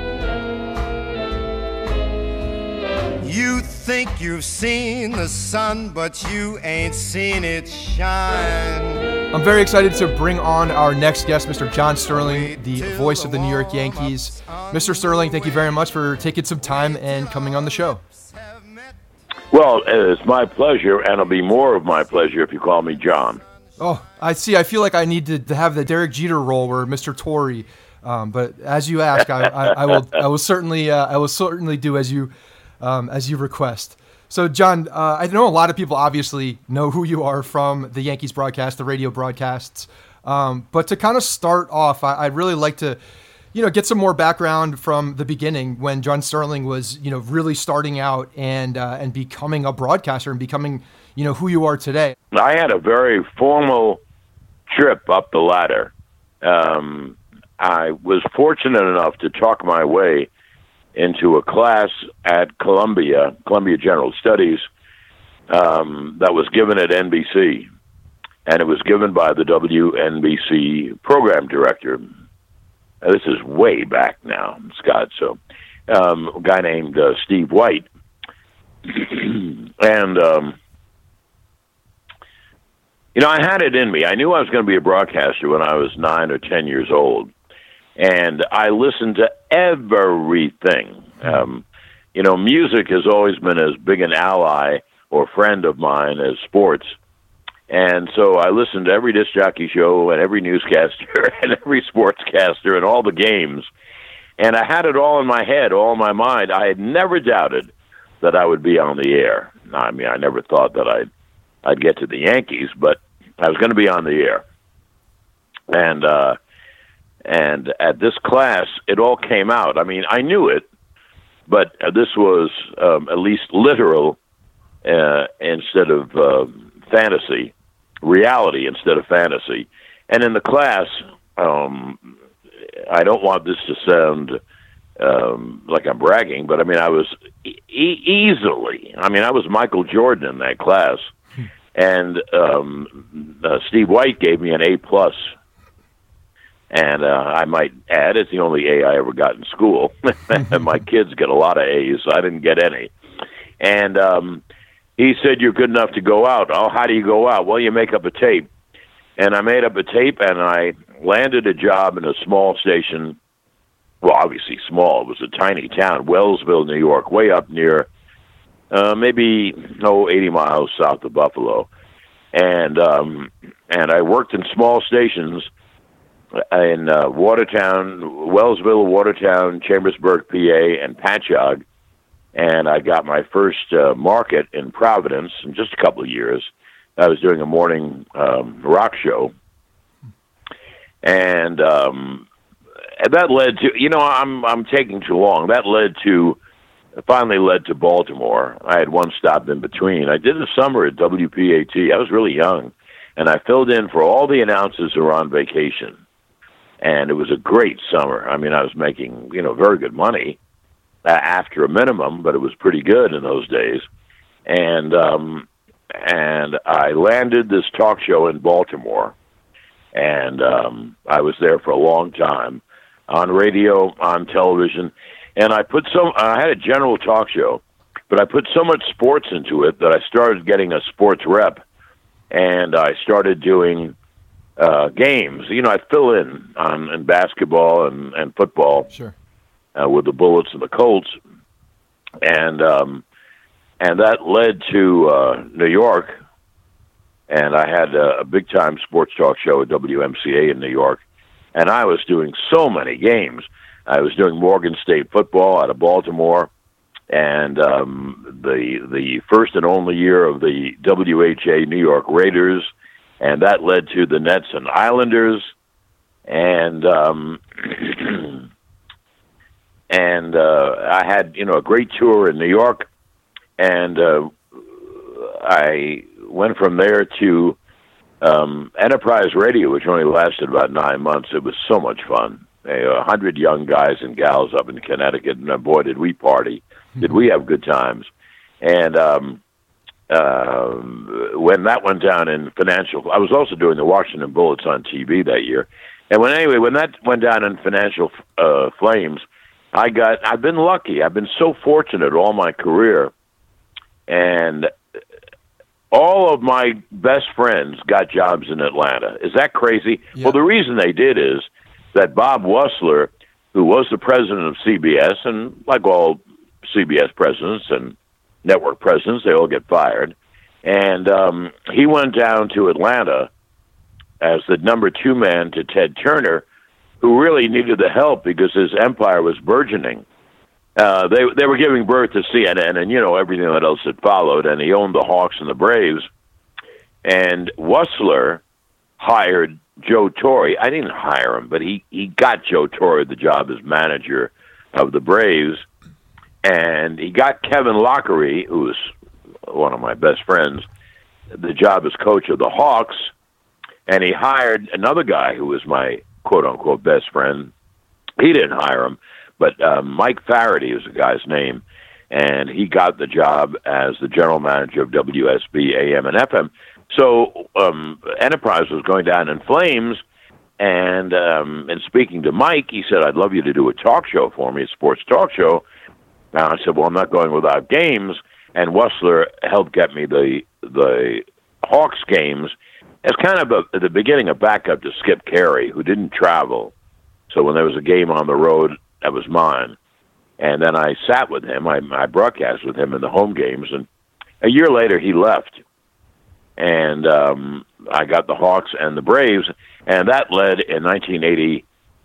[SPEAKER 3] You think you've seen the sun, but you ain't seen it shine.
[SPEAKER 1] I'm very excited to bring on our next guest, Mr. John Sterling, the voice of the New York Yankees. Mr. Sterling, thank you very much for taking some time and coming on the show.
[SPEAKER 4] Well, it's my pleasure, and it'll be more of my pleasure if you call me John.
[SPEAKER 1] Oh, I see. I feel like I need to have the Derek Jeter role where Mr. Torrey. But as you ask, I will certainly do as you request. So, John, I know a lot of people obviously know who you are from the Yankees broadcast, the radio broadcasts. But to kind of start off, I'd really like to, get some more background from the beginning when John Sterling was, really starting out and becoming a broadcaster and becoming, who you are today.
[SPEAKER 4] I had a very formal trip up the ladder. I was fortunate enough to talk my way into a class at Columbia General Studies, that was given at NBC, and it was given by the WNBC program director. This is way back now, Scott. So, a guy named Steve White, and I had it in me. I knew I was going to be a broadcaster when I was 9 or 10 years old. And I listened to everything. Music has always been as big an ally or friend of mine as sports. And so I listened to every disc jockey show and every newscaster and every sportscaster and all the games. And I had it all in my head, all in my mind. I had never doubted that I would be on the air. I mean, I never thought that I'd get to the Yankees, but I was going to be on the air. And at this class, it all came out. I mean, I knew it, but this was at least literal instead of fantasy, reality instead of fantasy. And in the class, I don't want this to sound like I'm bragging, but I mean, I was easily, I was Michael Jordan in that class. And Steve White gave me an A+. And I might add, it's the only A I ever got in school. And my kids get a lot of A's, so I didn't get any. And he said, you're good enough to go out. Oh, how do you go out? Well, you make up a tape. And I made up a tape, and I landed a job in a small station. Well, obviously small. It was a tiny town, Wellsville, New York, way up near maybe 80 miles south of Buffalo. And I worked in small stations in Watertown, Wellsville, Watertown, Chambersburg, PA, and Patchogue. And I got my first market in Providence in just a couple of years. I was doing a morning rock show. And that led to, I'm taking too long. That finally led to Baltimore. I had one stop in between. I did a summer at WPAT. I was really young. And I filled in for all the announcers who were on vacation. And it was a great summer. I mean, I was making, very good money after a minimum, but it was pretty good in those days. And I landed this talk show in Baltimore. And I was there for a long time on radio, on television. And I had a general talk show, but I put so much sports into it that I started getting a sports rep. And I started doing games. I fill in on basketball and football.
[SPEAKER 1] Sure.
[SPEAKER 4] With the Bullets and the Colts. And that led to New York. And I had a big-time sports talk show at WMCA in New York. And I was doing so many games. I was doing Morgan State football out of Baltimore. And the first and only year of the WHA New York Raiders. And that led to the Nets and Islanders. And I had, a great tour in New York. And I went from there to Enterprise Radio, which only lasted about 9 months. It was so much fun. 100 young guys and gals up in Connecticut, and boy, did we party. Did we have good times. And when that went down in financial, I was also doing the Washington Bullets on TV that year. And when that went down in financial flames, I've been lucky. I've been so fortunate all my career, and all of my best friends got jobs in Atlanta. Is that crazy?
[SPEAKER 1] Yeah.
[SPEAKER 4] Well, the reason they did is that Bob Wussler, who was the president of CBS, and like all CBS presidents and network presidents, they all get fired. And he went down to Atlanta as the number 2 man to Ted Turner, who really needed the help because his empire was burgeoning. They were giving birth to CNN and, everything that else that followed, and he owned the Hawks and the Braves. And Wussler hired Joe Torre. I didn't hire him, but he got Joe Torre the job as manager of the Braves. And he got Kevin Lockery, who was one of my best friends, the job as coach of the Hawks. And he hired another guy who was my quote-unquote best friend. He didn't hire him, but Mike Faraday is the guy's name, and he got the job as the general manager of WSB, AM, and FM. So Enterprise was going down in flames, and speaking to Mike, he said, I'd love you to do a talk show for me, a sports talk show. And I said, well, I'm not going without games, and Wussler helped get me the Hawks games as kind of at the beginning a backup to Skip Carey, who didn't travel. So when there was a game on the road, that was mine. And then I sat with him. I broadcast with him in the home games. And a year later, he left. And I got the Hawks and the Braves. And that led in 1989,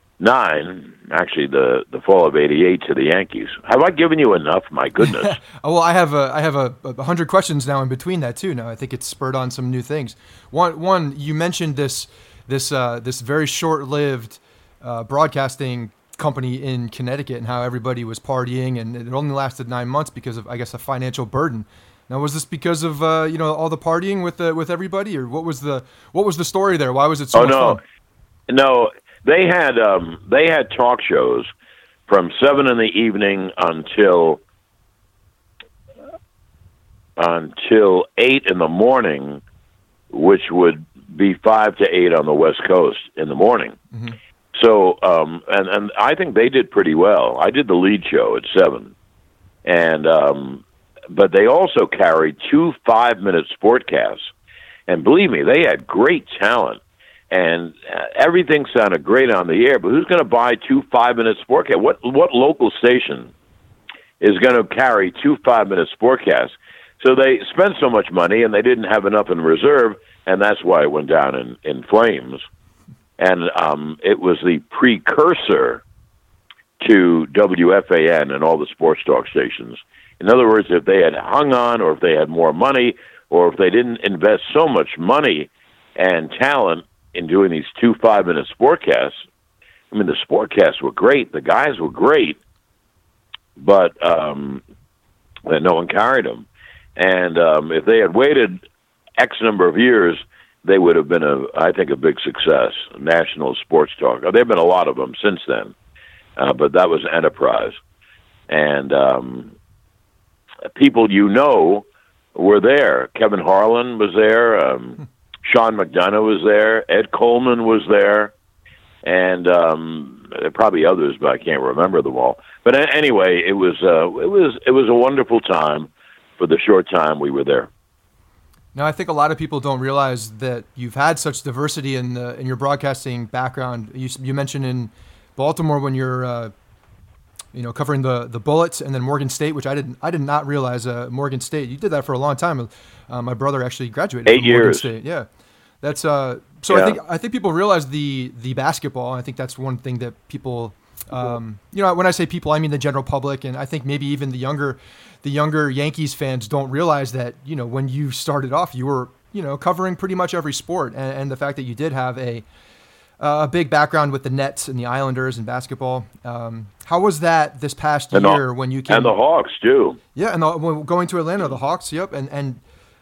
[SPEAKER 4] actually the fall of '88, to the Yankees. Have I given you enough? My goodness.
[SPEAKER 1] Well, I have 100 questions now in between that too. Now I think it's spurred on some new things. One, you mentioned this very short-lived broadcasting company in Connecticut and how everybody was partying, and it only lasted 9 months because of, I guess, a financial burden. Now, was this because of all the partying with everybody, or what was the story there? Why was it so much fun?
[SPEAKER 4] No, they had talk shows from 7 in the evening until 8 in the morning, which would be 5 to 8 on the West Coast in the morning. Mm-hmm. So, and I think they did pretty well. I did the lead show at 7, and but they also carried 2 5-minute sportcasts, and believe me, they had great talent, and everything sounded great on the air. But who's going to buy 2 5-minute sportcasts? What local station is going to carry 2 5-minute sportcasts? So they spent so much money, and they didn't have enough in reserve, and that's why it went down in flames. And it was the precursor to WFAN and all the sports talk stations. In other words, if they had hung on, or if they had more money, or if they didn't invest so much money and talent in doing these 2 5-minute sportcasts, I mean, the sportcasts were great, the guys were great, but no one carried them. And if they had waited X number of years, they would have been, I think, a big success, national sports talk. There have been a lot of them since then, but that was Enterprise. And people were there. Kevin Harlan was there. Sean McDonough was there. Ed Coleman was there. And there are probably others, but I can't remember them all. But anyway, it was a wonderful time for the short time we were there.
[SPEAKER 1] Now, I think a lot of people don't realize that you've had such diversity in your broadcasting background. You mentioned in Baltimore when you're covering the Bullets, and then Morgan State, which I did not realize. Morgan State, you did that for a long time. My brother actually graduated
[SPEAKER 4] 8
[SPEAKER 1] from
[SPEAKER 4] years.
[SPEAKER 1] Morgan State. Yeah, that's so. Yeah. I think people realize the basketball. I think that's one thing that people. When I say people, I mean the general public, and I think maybe even the younger Yankees fans don't realize that, when you started off, you were, covering pretty much every sport. And the fact that you did have a big background with the Nets and the Islanders and basketball. How was that this past year when you came?
[SPEAKER 4] And the Hawks, too.
[SPEAKER 1] Yeah, and going to Atlanta, the Hawks, yep. And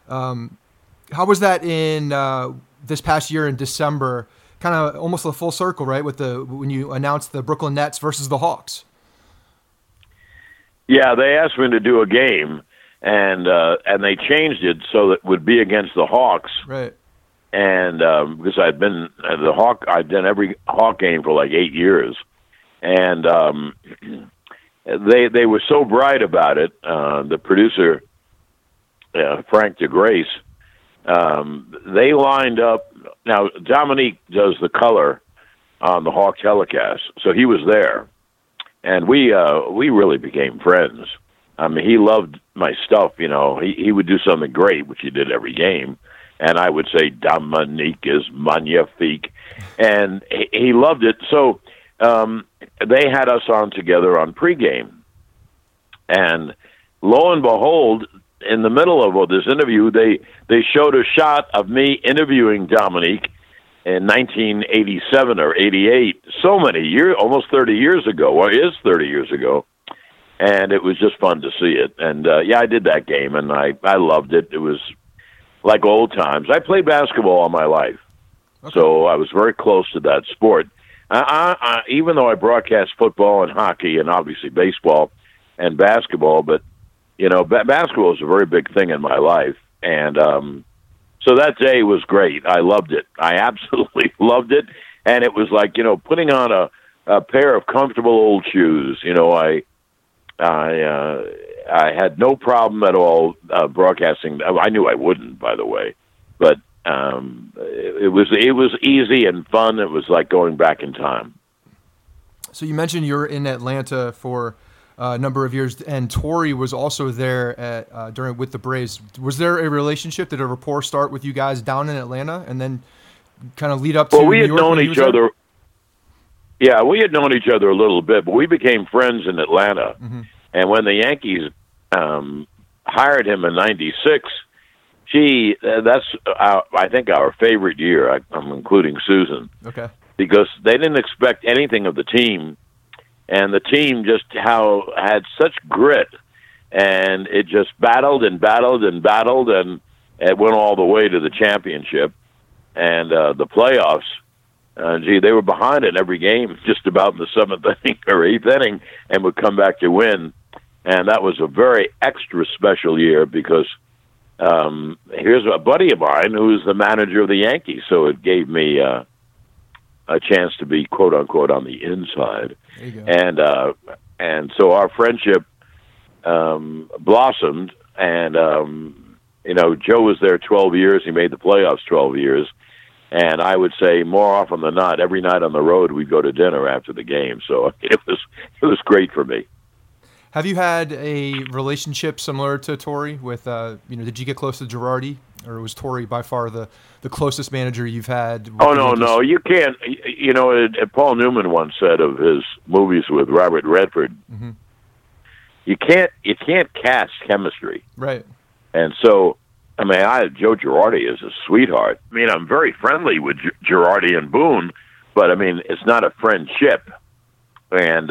[SPEAKER 1] how was that in this past year in December? Kind of almost a full circle, right? When you announced the Brooklyn Nets versus the Hawks.
[SPEAKER 4] Yeah, they asked me to do a game, and they changed it so that it would be against the Hawks.
[SPEAKER 1] Right.
[SPEAKER 4] and because I'd been I'd done every Hawk game for like 8 years, and they were so bright about it. The producer, Frank DeGrace, they lined up. Now Dominique does the color on the Hawk telecast, so he was there, and we really became friends. I mean, he loved my stuff. You know, he would do something great, which he did every game, and I would say Dominique is magnifique, and he loved it. So they had us on together on pregame, and lo and behold, in the middle of this interview, they showed a shot of me interviewing Dominique in 1987 or 88, so many years, almost 30 years ago, or is 30 years ago. And it was just fun to see it. And, I did that game, and I loved it. It was like old times. I played basketball all my life, so I was very close to that sport. Even though I broadcast football and hockey and obviously baseball and basketball, but, you know, basketball is a very big thing in my life. And so that day was great. I loved it. I absolutely loved it. And it was like, you know, putting on a pair of comfortable old shoes. You know, I had no problem at all broadcasting. I knew I wouldn't, by the way, but it was easy and fun. It was like going back in time.
[SPEAKER 1] So you mentioned you were in Atlanta for a number of years, and Torre was also there with the Braves. Was there a relationship? Did a rapport start with you guys down in Atlanta, and then kind of lead up to?
[SPEAKER 4] Well, we had
[SPEAKER 1] New York
[SPEAKER 4] known each other. Yeah, we had known each other a little bit, but we became friends in Atlanta. Mm-hmm. And when the Yankees hired him in '96, that's I think our favorite year. I'm including Susan.
[SPEAKER 1] Okay.
[SPEAKER 4] Because they didn't expect anything of the team, and the team just had such grit, and it just battled and battled and battled, and it went all the way to the championship and the playoffs. They were behind in every game, just about in the 7th inning or 8th inning, and would come back to win. And that was a very extra special year because here's a buddy of mine who's the manager of the Yankees, so it gave me a chance to be quote unquote on the inside.
[SPEAKER 1] There you go.
[SPEAKER 4] And so our friendship blossomed, and you know, Joe was there 12 years. He made the playoffs 12 years. And I would say more often than not, every night on the road, we'd go to dinner after the game. So it was great for me.
[SPEAKER 1] Have you had a relationship similar to Torre with, did you get close to Girardi, or was Torre by far the closest manager you've had?
[SPEAKER 4] Oh, no, you can't. You know, Paul Newman once said of his movies with Robert Redford, mm-hmm. you can't cast chemistry.
[SPEAKER 1] Right.
[SPEAKER 4] And so, I mean, Joe Girardi is a sweetheart. I mean, I'm very friendly with Girardi and Boone, but I mean, it's not a friendship. And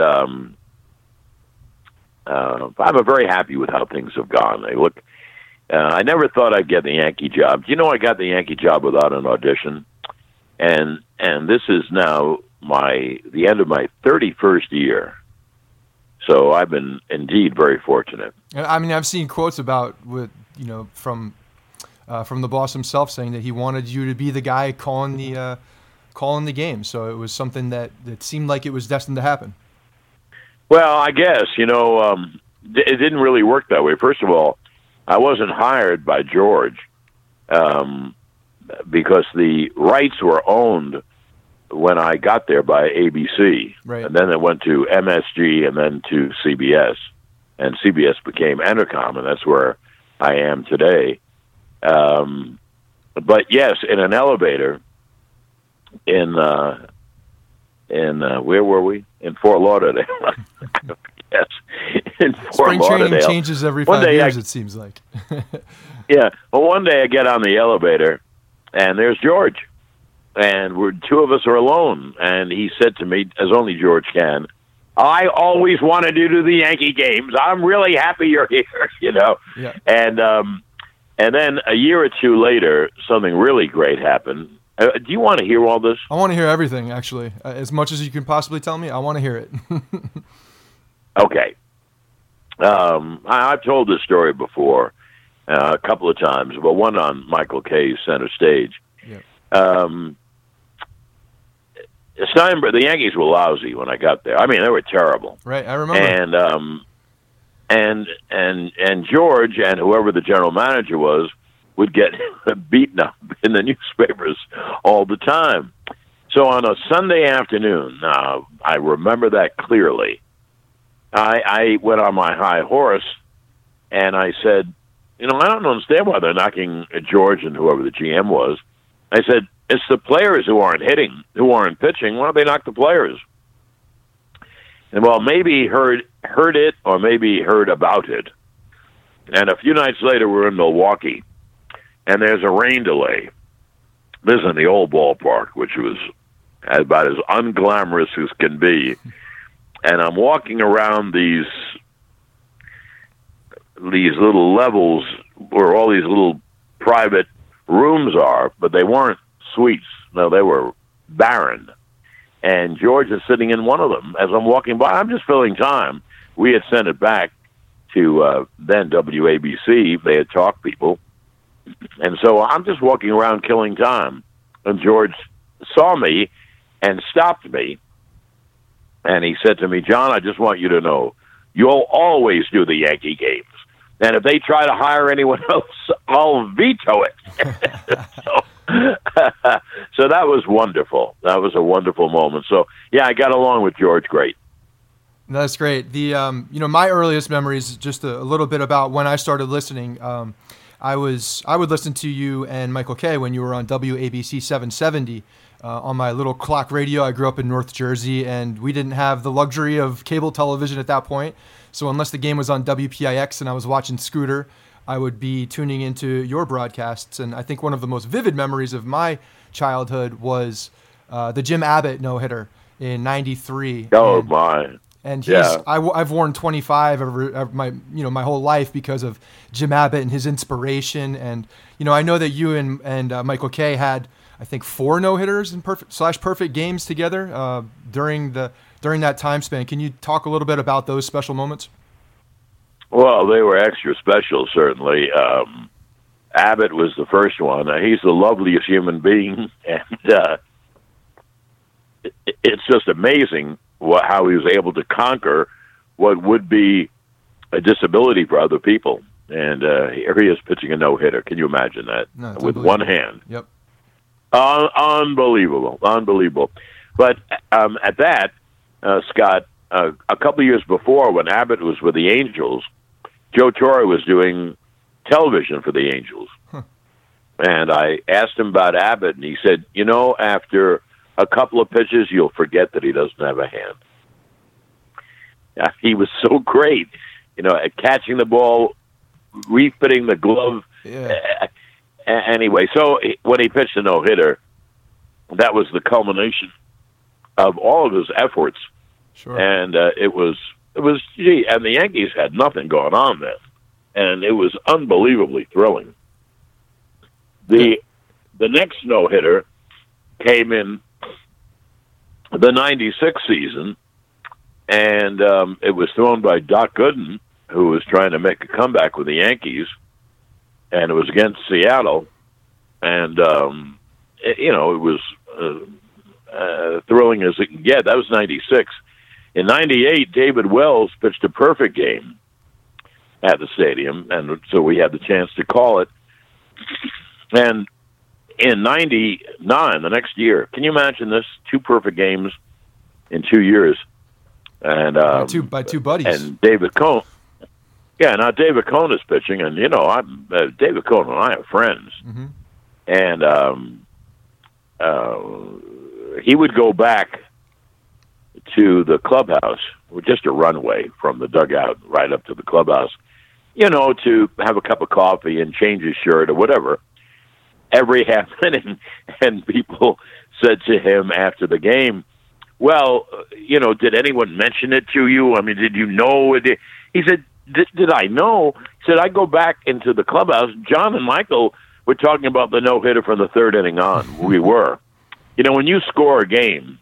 [SPEAKER 4] I'm very happy with how things have gone. I never thought I'd get the Yankee job. You know, I got the Yankee job without an audition, and this is now the end of my 31st year. So I've been indeed very fortunate.
[SPEAKER 1] I mean, I've seen quotes about from the boss himself saying that he wanted you to be the guy calling the game. So it was something that seemed like it was destined to happen.
[SPEAKER 4] Well, I guess, it didn't really work that way. First of all, I wasn't hired by George because the rights were owned when I got there by ABC.
[SPEAKER 1] Right.
[SPEAKER 4] And then it went to MSG and then to CBS. And CBS became Entercom, and that's where I am today. But yes, in an elevator in where were we? In Fort Lauderdale. Yes, in Fort
[SPEAKER 1] Spring
[SPEAKER 4] Lauderdale.
[SPEAKER 1] Training changes every 5 years, it seems like.
[SPEAKER 4] Yeah. Well, one day I get on the elevator, and there's George, and two of us are alone. And he said to me, as only George can, "I always wanted you to do the Yankee games. I'm really happy you're here."
[SPEAKER 1] Yeah.
[SPEAKER 4] And then a year or two later, something really great happened. Do you want to hear all this?
[SPEAKER 1] I want to hear everything, actually. As much as you can possibly tell me, I want to hear it.
[SPEAKER 4] Okay. I've told this story before a couple of times, but one on Michael Kay's Center Stage.
[SPEAKER 1] Yeah.
[SPEAKER 4] Steinbrenner, the Yankees were lousy when I got there. I mean, they were terrible.
[SPEAKER 1] Right, I remember.
[SPEAKER 4] And George and whoever the general manager was would get beaten up in the newspapers all the time. So on a Sunday afternoon, I remember that clearly. I went on my high horse and I said, I don't understand why they're knocking George and whoever the GM was. I said, it's the players who aren't hitting, who aren't pitching. Why don't they knock the players? And well, maybe he heard it or maybe he heard about it. And a few nights later, we're in Milwaukee, and there's a rain delay. This is in the old ballpark, which was about as unglamorous as can be. And I'm walking around these little levels where all these little private rooms are, but they weren't suites. No, they were barren. And George is sitting in one of them. As I'm walking by, I'm just filling time. We had sent it back to then WABC. They had talk people. And so I'm just walking around killing time. And George saw me and stopped me. And he said to me, John, I just want you to know, you'll always do the Yankee games. And if they try to hire anyone else, I'll veto it. So that was wonderful. That was a wonderful moment. So, yeah, I got along with George great.
[SPEAKER 1] That's great. The my earliest memories, just a little bit about when I started listening. I would listen to you and Michael Kay when you were on WABC 770 on my little clock radio. I grew up in North Jersey, and we didn't have the luxury of cable television at that point. So unless the game was on WPIX and I was watching Scooter, I would be tuning into your broadcasts. And I think one of the most vivid memories of my childhood was the Jim Abbott no-hitter in '93.
[SPEAKER 4] Oh, my.
[SPEAKER 1] And I've worn 25 my whole life because of Jim Abbott and his inspiration. And I know that you and Michael Kay had, I think, 4 no-hitters in perfect games together during that time span. Can you talk a little bit about those special moments?
[SPEAKER 4] Well, they were extra special, certainly. Abbott was the first one. He's the loveliest human being, and it's just amazing how he was able to conquer what would be a disability for other people. And here he is pitching a no-hitter. Can you imagine that?
[SPEAKER 1] No,
[SPEAKER 4] with one hand.
[SPEAKER 1] Yep.
[SPEAKER 4] Unbelievable. But at that, Scott, a couple of years before, when Abbott was with the Angels, Joe Torre was doing television for the Angels. Huh. And I asked him about Abbott, and he said, after a couple of pitches, you'll forget that he doesn't have a hand. He was so great, at catching the ball, refitting the glove.
[SPEAKER 1] Yeah.
[SPEAKER 4] Anyway, so when he pitched a no-hitter, that was the culmination of all of his efforts.
[SPEAKER 1] Sure.
[SPEAKER 4] And it was, and the Yankees had nothing going on then. And it was unbelievably thrilling. The next no-hitter came in the 96 season, and it was thrown by Doc Gooden, who was trying to make a comeback with the Yankees, and it was against Seattle, and it was thrilling as it can get. That was 96. In 98, David Wells pitched a perfect game at the stadium, and so we had the chance to call it. And in 99, the next year, can you imagine this? 2 perfect games in 2 years. And
[SPEAKER 1] by two buddies.
[SPEAKER 4] And David Cone. Yeah, now David Cone is pitching, and David Cone and I are friends.
[SPEAKER 1] Mm-hmm.
[SPEAKER 4] And he would go back to the clubhouse, with just a runway from the dugout right up to the clubhouse, to have a cup of coffee and change his shirt or whatever, every half inning. And people said to him after the game, well, did anyone mention it to you? I mean, did you know it? He said, did I know? He said, I go back into the clubhouse. John and Michael were talking about the no-hitter from the 3rd inning on. We were. When you score a game,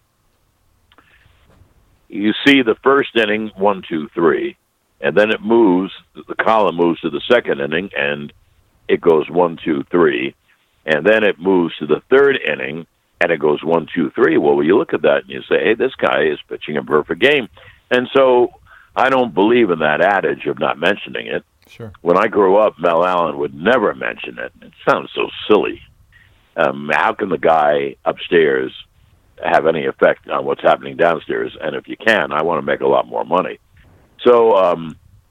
[SPEAKER 4] you see the first inning, 1, 2, 3, and then it moves, the column moves to the 2nd inning, and it goes 1, 2, 3. and then it moves to the third inning, and it goes 1, 2, 3. Well, you look at that and you say, hey, this guy is pitching a perfect game. And so I don't believe in that adage of not mentioning it.
[SPEAKER 1] Sure.
[SPEAKER 4] When I grew up, Mel Allen would never mention it. It sounds so silly. How can the guy upstairs have any effect on what's happening downstairs? And if you can, I want to make a lot more money. So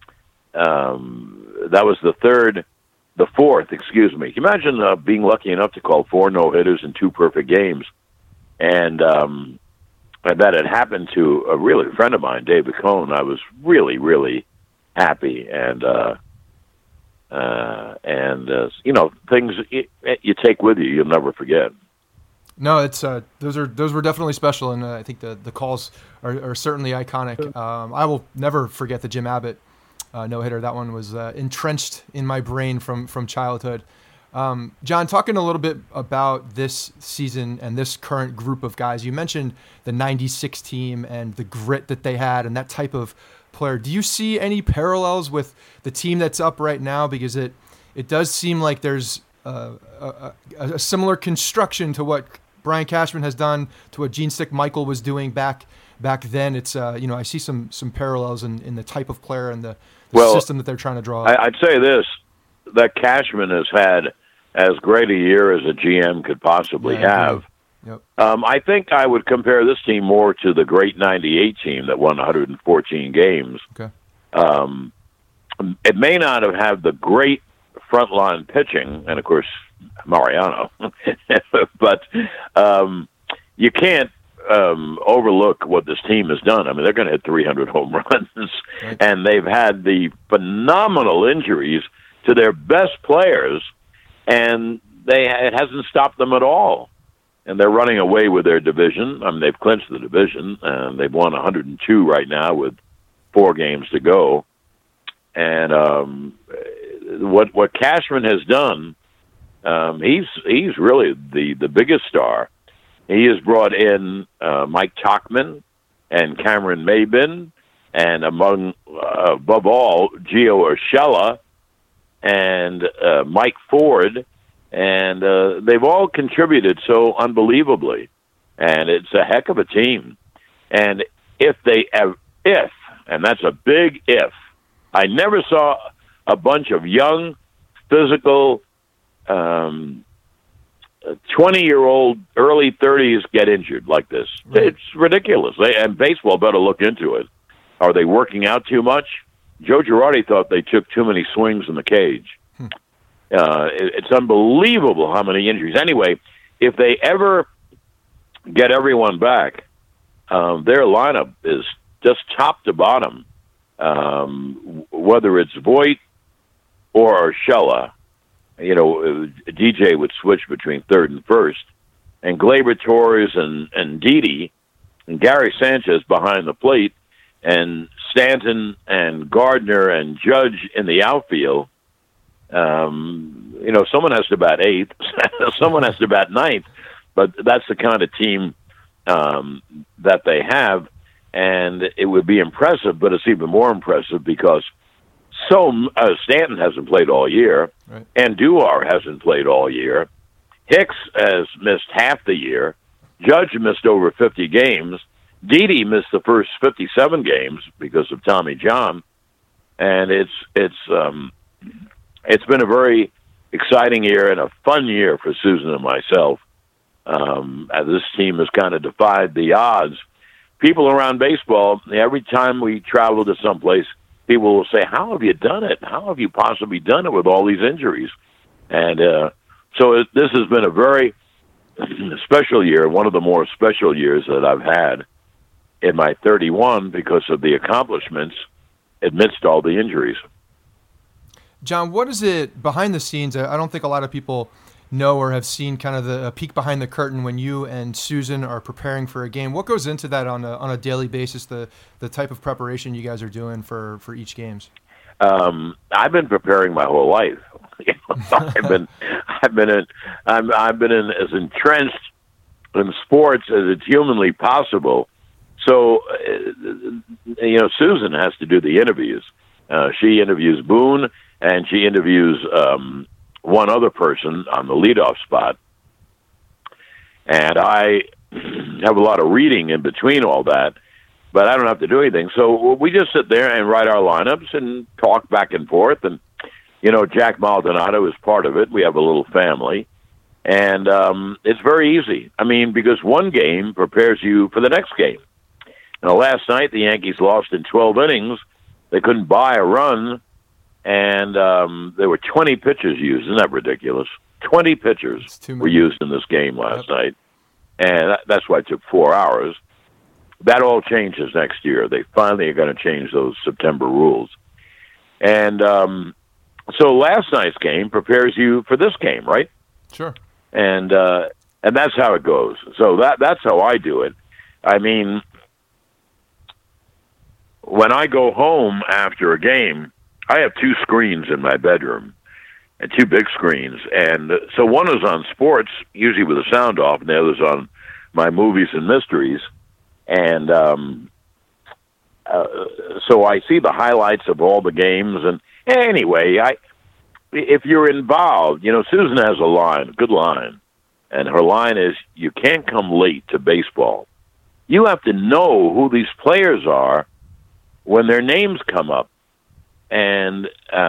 [SPEAKER 4] that was the fourth, excuse me. Can you imagine being lucky enough to call 4 no-hitters in 2 perfect games? And that had happened to a really friend of mine, David Cohn. I was really, really happy. And things you take with you, you'll never forget.
[SPEAKER 1] No, it's those were definitely special, and I think the calls are certainly iconic. I will never forget the Jim Abbott no-hitter. That one was entrenched in my brain from childhood. John, talking a little bit about this season and this current group of guys, you mentioned the 96 team and the grit that they had and that type of player. Do you see any parallels with the team that's up right now? Because it does seem like there's a similar construction to what Brian Cashman has done, to what Gene Stick Michael was doing back then. It's I see some parallels in the type of player and the system that they're trying to draw.
[SPEAKER 4] I'd say this, that Cashman has had as great a year as a GM could possibly have.
[SPEAKER 1] Yep.
[SPEAKER 4] I think I would compare this team more to the great 98 team that won 114 games.
[SPEAKER 1] Okay.
[SPEAKER 4] It may not have had the great frontline pitching, and of course, Mariano, but you can't overlook what this team has done. I mean, they're going to hit 300 home runs,
[SPEAKER 1] right.
[SPEAKER 4] And they've had the phenomenal injuries to their best players, and it hasn't stopped them at all. And they're running away with their division. I mean, they've clinched the division, and they've won 102 right now with 4 games to go. And what Cashman has done, he's really the biggest star. He has brought in Mike Tauchman and Cameron Maybin, and above all, Gio Urshela and Mike Ford, and they've all contributed so unbelievably, and it's a heck of a team. And if and that's a big if, I never saw a bunch of young, physical, 20-year-old, early 30s get injured like this. Right. It's ridiculous. And baseball better look into it. Are they working out too much? Joe Girardi thought they took too many swings in the cage. It's unbelievable how many injuries. Anyway, if they ever get everyone back, their lineup is just top to bottom. Whether it's Voit or Urshela, DJ would switch between third and first, and Gleyber Torres and Didi and Gary Sanchez behind the plate, and Stanton and Gardner and Judge in the outfield. Someone has to bat 8th, someone has to bat 9th, but that's the kind of team that they have, and it would be impressive, but it's even more impressive because Stanton hasn't played all year,
[SPEAKER 1] right.
[SPEAKER 4] And Duar hasn't played all year. Hicks has missed half the year. Judge missed over 50 games. Didi missed the first 57 games because of Tommy John, and it's been a very exciting year and a fun year for Susan and myself. As this team has kind of defied the odds. People around baseball, every time we travel to someplace, people will say, how have you done it? How have you possibly done it with all these injuries? And so this has been a very special year, one of the more special years that I've had in my 31 because of the accomplishments amidst all the injuries.
[SPEAKER 1] John, what is it behind the scenes? I don't think a lot of people know or have seen kind of a peek behind the curtain when you and Susan are preparing for a game. What goes into that on a daily basis, the type of preparation you guys are doing for each games?
[SPEAKER 4] I've been preparing my whole life. I've been in as entrenched in sports as it's humanly possible. So, Susan has to do the interviews. She interviews Boone, and she interviews one other person on the leadoff spot. And I have a lot of reading in between all that, but I don't have to do anything. So we just sit there and write our lineups and talk back and forth. And, Jack Maldonado is part of it. We have a little family. And it's very easy. I mean, because one game prepares you for the next game. Now, last night, the Yankees lost in 12 innings. They couldn't buy a run, and there were 20 pitchers used. Isn't that ridiculous? 20 pitchers were used in this game last night, and that's why it took 4 hours. That all changes next year. They finally are going to change those September rules. And so last night's game prepares you for this game, right?
[SPEAKER 1] Sure.
[SPEAKER 4] And that's how it goes. So that's how I do it. I mean, when I go home after a game, I have 2 screens in my bedroom, and 2 big screens. And so one is on sports, usually with the sound off, and the other's on my movies and mysteries. And so I see the highlights of all the games. And anyway, if you're involved, Susan has a line, a good line, and her line is, you can't come late to baseball. You have to know who these players are when their names come up. And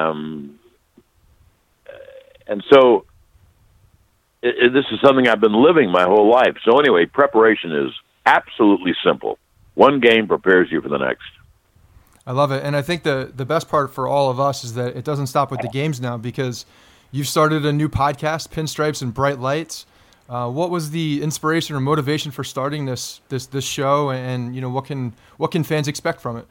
[SPEAKER 4] so this is something I've been living my whole life. So anyway, preparation is absolutely simple. One game prepares you for the next.
[SPEAKER 1] I love it. And I think the best part for all of us is that it doesn't stop with the games now, because you've started a new podcast, Pinstripes and Bright Lights. What was the inspiration or motivation for starting this show, and what can fans expect from it?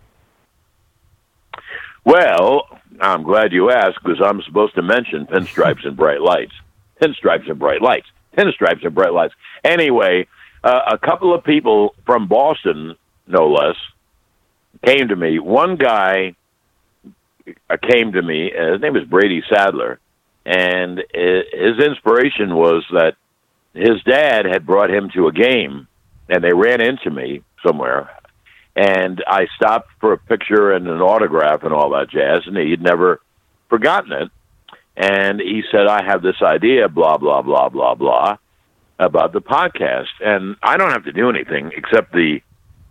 [SPEAKER 4] Well, I'm glad you asked, because I'm supposed to mention Pinstripes and Bright Lights. Pinstripes and Bright Lights. Pinstripes and Bright Lights. Anyway, a couple of people from Boston, no less, came to me. One guy came to me. His name is Brady Sadler, and his inspiration was that his dad had brought him to a game, and they ran into me somewhere. And I stopped for a picture and an autograph and all that jazz, and he'd never forgotten it. And he said, I have this idea, blah, blah, blah, blah, blah, about the podcast. And I don't have to do anything except the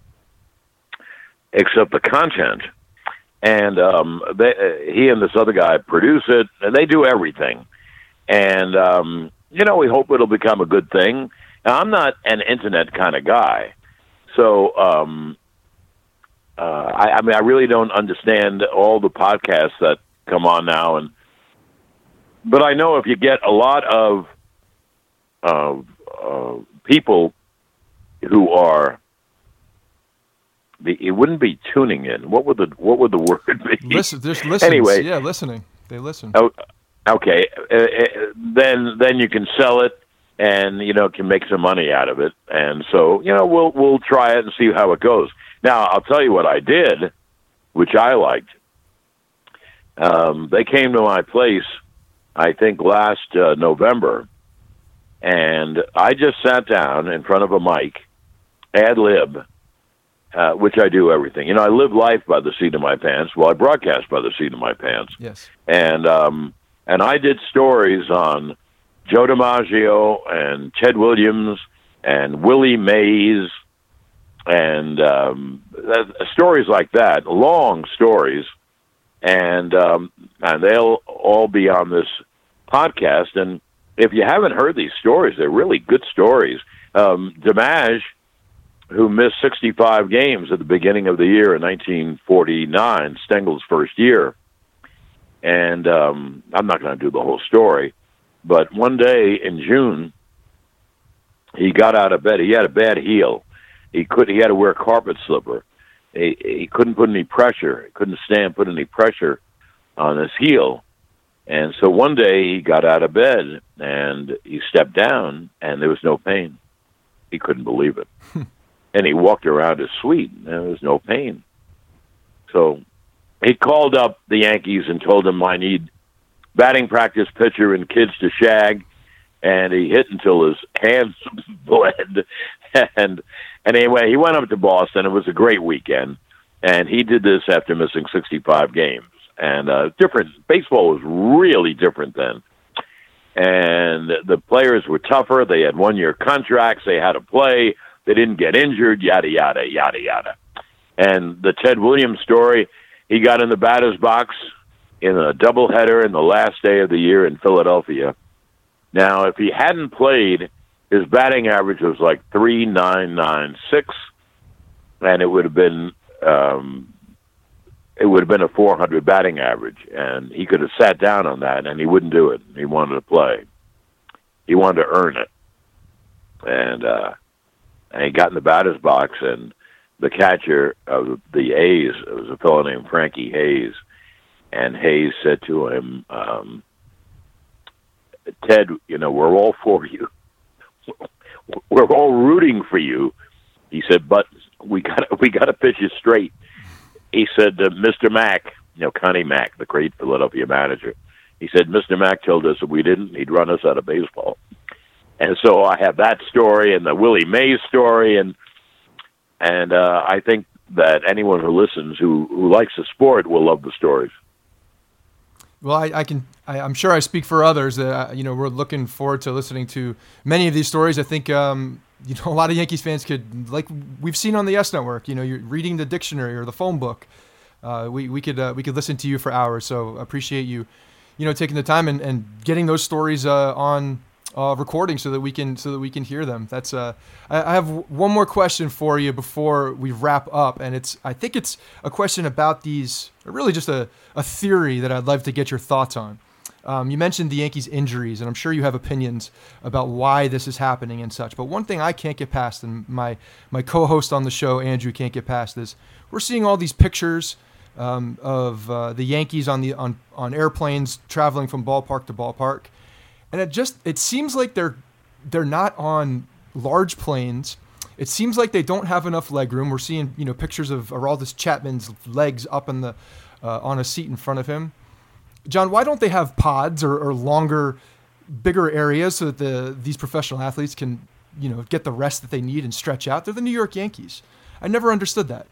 [SPEAKER 4] content. And he and this other guy produce it, and they do everything. And, we hope it'll become a good thing. Now, I'm not an internet kind of guy. So, I mean, I really don't understand all the podcasts that come on now, but I know if you get a lot of people who are, it wouldn't be tuning in. What would the word be?
[SPEAKER 1] Listen, there's listens.
[SPEAKER 4] Anyway,
[SPEAKER 1] yeah, listening. They listen.
[SPEAKER 4] Oh, okay, then you can sell it, and can make some money out of it, and so we'll try it and see how it goes. Now, I'll tell you what I did, which I liked. They came to my place, I think, last November, and I just sat down in front of a mic, ad-lib, which I do everything. I live life by the seat of my pants. Well, I broadcast by the seat of my pants.
[SPEAKER 1] Yes.
[SPEAKER 4] And I did stories on Joe DiMaggio and Ted Williams and Willie Mays, and stories like that, long stories, and they'll all be on this podcast. And if you haven't heard these stories, they're really good stories. DiMaggio, who missed 65 games at the beginning of the year in 1949, Stengel's first year, and I'm not going to do the whole story, but one day in June, he got out of bed. He had a bad heel. He had to wear a carpet slipper. He couldn't put any pressure. He couldn't put any pressure on his heel. And so one day he got out of bed and he stepped down and there was no pain. He couldn't believe it. And he walked around his suite and there was no pain. So he called up the Yankees and told them, I need batting practice pitcher and kids to shag. And he hit until his hands bled. And anyway, he went up to Boston. It was a great weekend. And he did this after missing 65 games. And baseball was really different then. and the players were tougher. They had 1-year contracts. They had to play. They didn't get injured, yada, yada, yada, yada. And the Ted Williams story, he got in the batter's box in a doubleheader in the last day of the year in Philadelphia. Now, if he hadn't played, his batting average was like 3.996, and it would have been a 400 batting average, and he could have sat down on that, and he wouldn't do it. He wanted to play. He wanted to earn it, and he got in the batter's box, and the catcher of the A's, it was a fellow named Frankie Hayes, and Hayes said to him, Ted, we're all for you. We're all rooting for you. He said, but we got to pitch it straight. He said, Mr. Mack, Connie Mack, the great Philadelphia manager, he said, Mr. Mack told us if we didn't, he'd run us out of baseball. And so I have that story and the Willie Mays story, and I think that anyone who listens who likes the sport will love the stories.
[SPEAKER 1] Well, I'm sure I speak for others that we're looking forward to listening to many of these stories. I think a lot of Yankees fans could, like we've seen on the S Network. You're reading the dictionary or the phone book. We could listen to you for hours. So appreciate you, taking the time and getting those stories on recording so that we can hear them. That's I have one more question for you before we wrap up, and I think it's a question about these, really just a theory that I'd love to get your thoughts on. You mentioned the Yankees' injuries, and I'm sure you have opinions about why this is happening and such. But one thing I can't get past, and my co-host on the show, Andrew, can't get past, is we're seeing all these pictures of the Yankees on airplanes traveling from ballpark to ballpark, and it seems like they're not on large planes. It seems like they don't have enough legroom. We're seeing pictures of Aroldis Chapman's legs up on a seat in front of him. John, why don't they have pods or longer, bigger areas so that these professional athletes can, get the rest that they need and stretch out? They're the New York Yankees. I never understood that.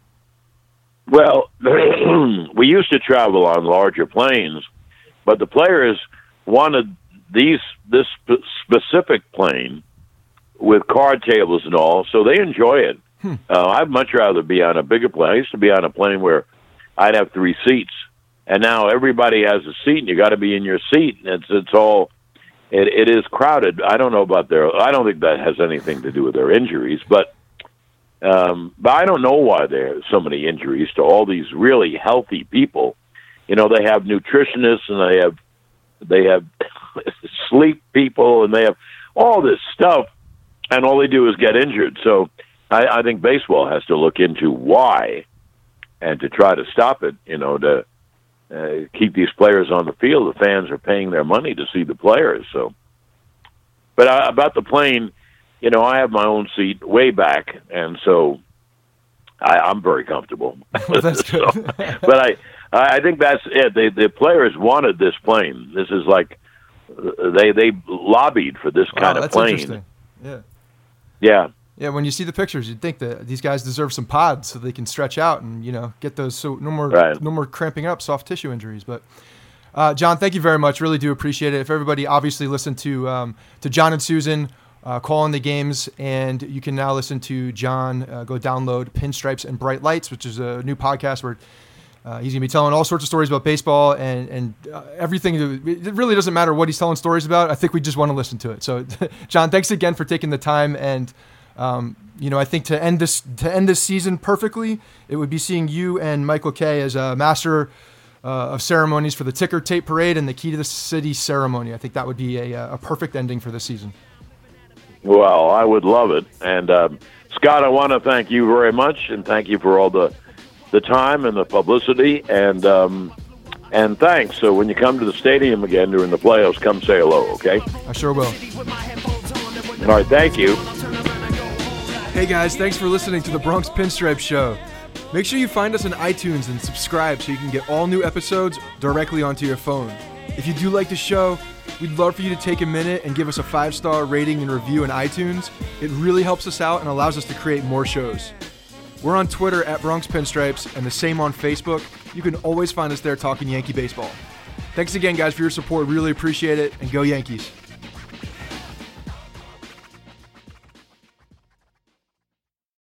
[SPEAKER 4] Well, we used to travel on larger planes, but the players wanted this specific plane with card tables and all, so they enjoy it. I'd much rather be on a bigger plane. I used to be on a plane where I'd have 3 seats. And now everybody has a seat, and you got to be in your seat. It is crowded. I don't know about I don't think that has anything to do with their injuries, but I don't know why there are so many injuries to all these really healthy people. They have nutritionists, and they have sleep people, and they have all this stuff, and all they do is get injured. So I think baseball has to look into why, and to try to stop it. To keep these players on the field. The fans are paying their money to see the players. So, but about the plane, I have my own seat way back, and so I'm very comfortable.
[SPEAKER 1] Well, that's good.
[SPEAKER 4] So, but I think that's it. The players wanted this plane. This is like they lobbied for this kind of
[SPEAKER 1] that's
[SPEAKER 4] plane.
[SPEAKER 1] Interesting. Yeah.
[SPEAKER 4] Yeah.
[SPEAKER 1] Yeah, when you see the pictures, you'd think that these guys deserve some pods so they can stretch out and get those, so no more cramping up, soft tissue injuries. But John, thank you very much. Really do appreciate it. If everybody obviously listened to John and Susan calling the games, and you can now listen to John go download Pinstripes and Bright Lights, which is a new podcast where he's gonna be telling all sorts of stories about baseball and everything. It really doesn't matter what he's telling stories about. I think we just want to listen to it. So, John, thanks again for taking the time. And I think to end this season perfectly, it would be seeing you and Michael Kay as a master of ceremonies for the ticker tape parade and the Key to the City ceremony. I think that would be a perfect ending for this season.
[SPEAKER 4] Well, I would love it. And Scott, I want to thank you very much, and thank you for all the time and the publicity, and thanks. So when you come to the stadium again during the playoffs, come say hello, okay?
[SPEAKER 1] I sure will.
[SPEAKER 4] All right, thank you.
[SPEAKER 1] Hey guys, thanks for listening to the Bronx Pinstripe Show. Make sure you find us on iTunes and subscribe so you can get all new episodes directly onto your phone. If you do like the show, we'd love for you to take a minute and give us a 5-star rating and review in iTunes. It really helps us out and allows us to create more shows. We're on Twitter at Bronx Pinstripes and the same on Facebook. You can always find us there talking Yankee baseball. Thanks again, guys, for your support. Really appreciate it. And go Yankees.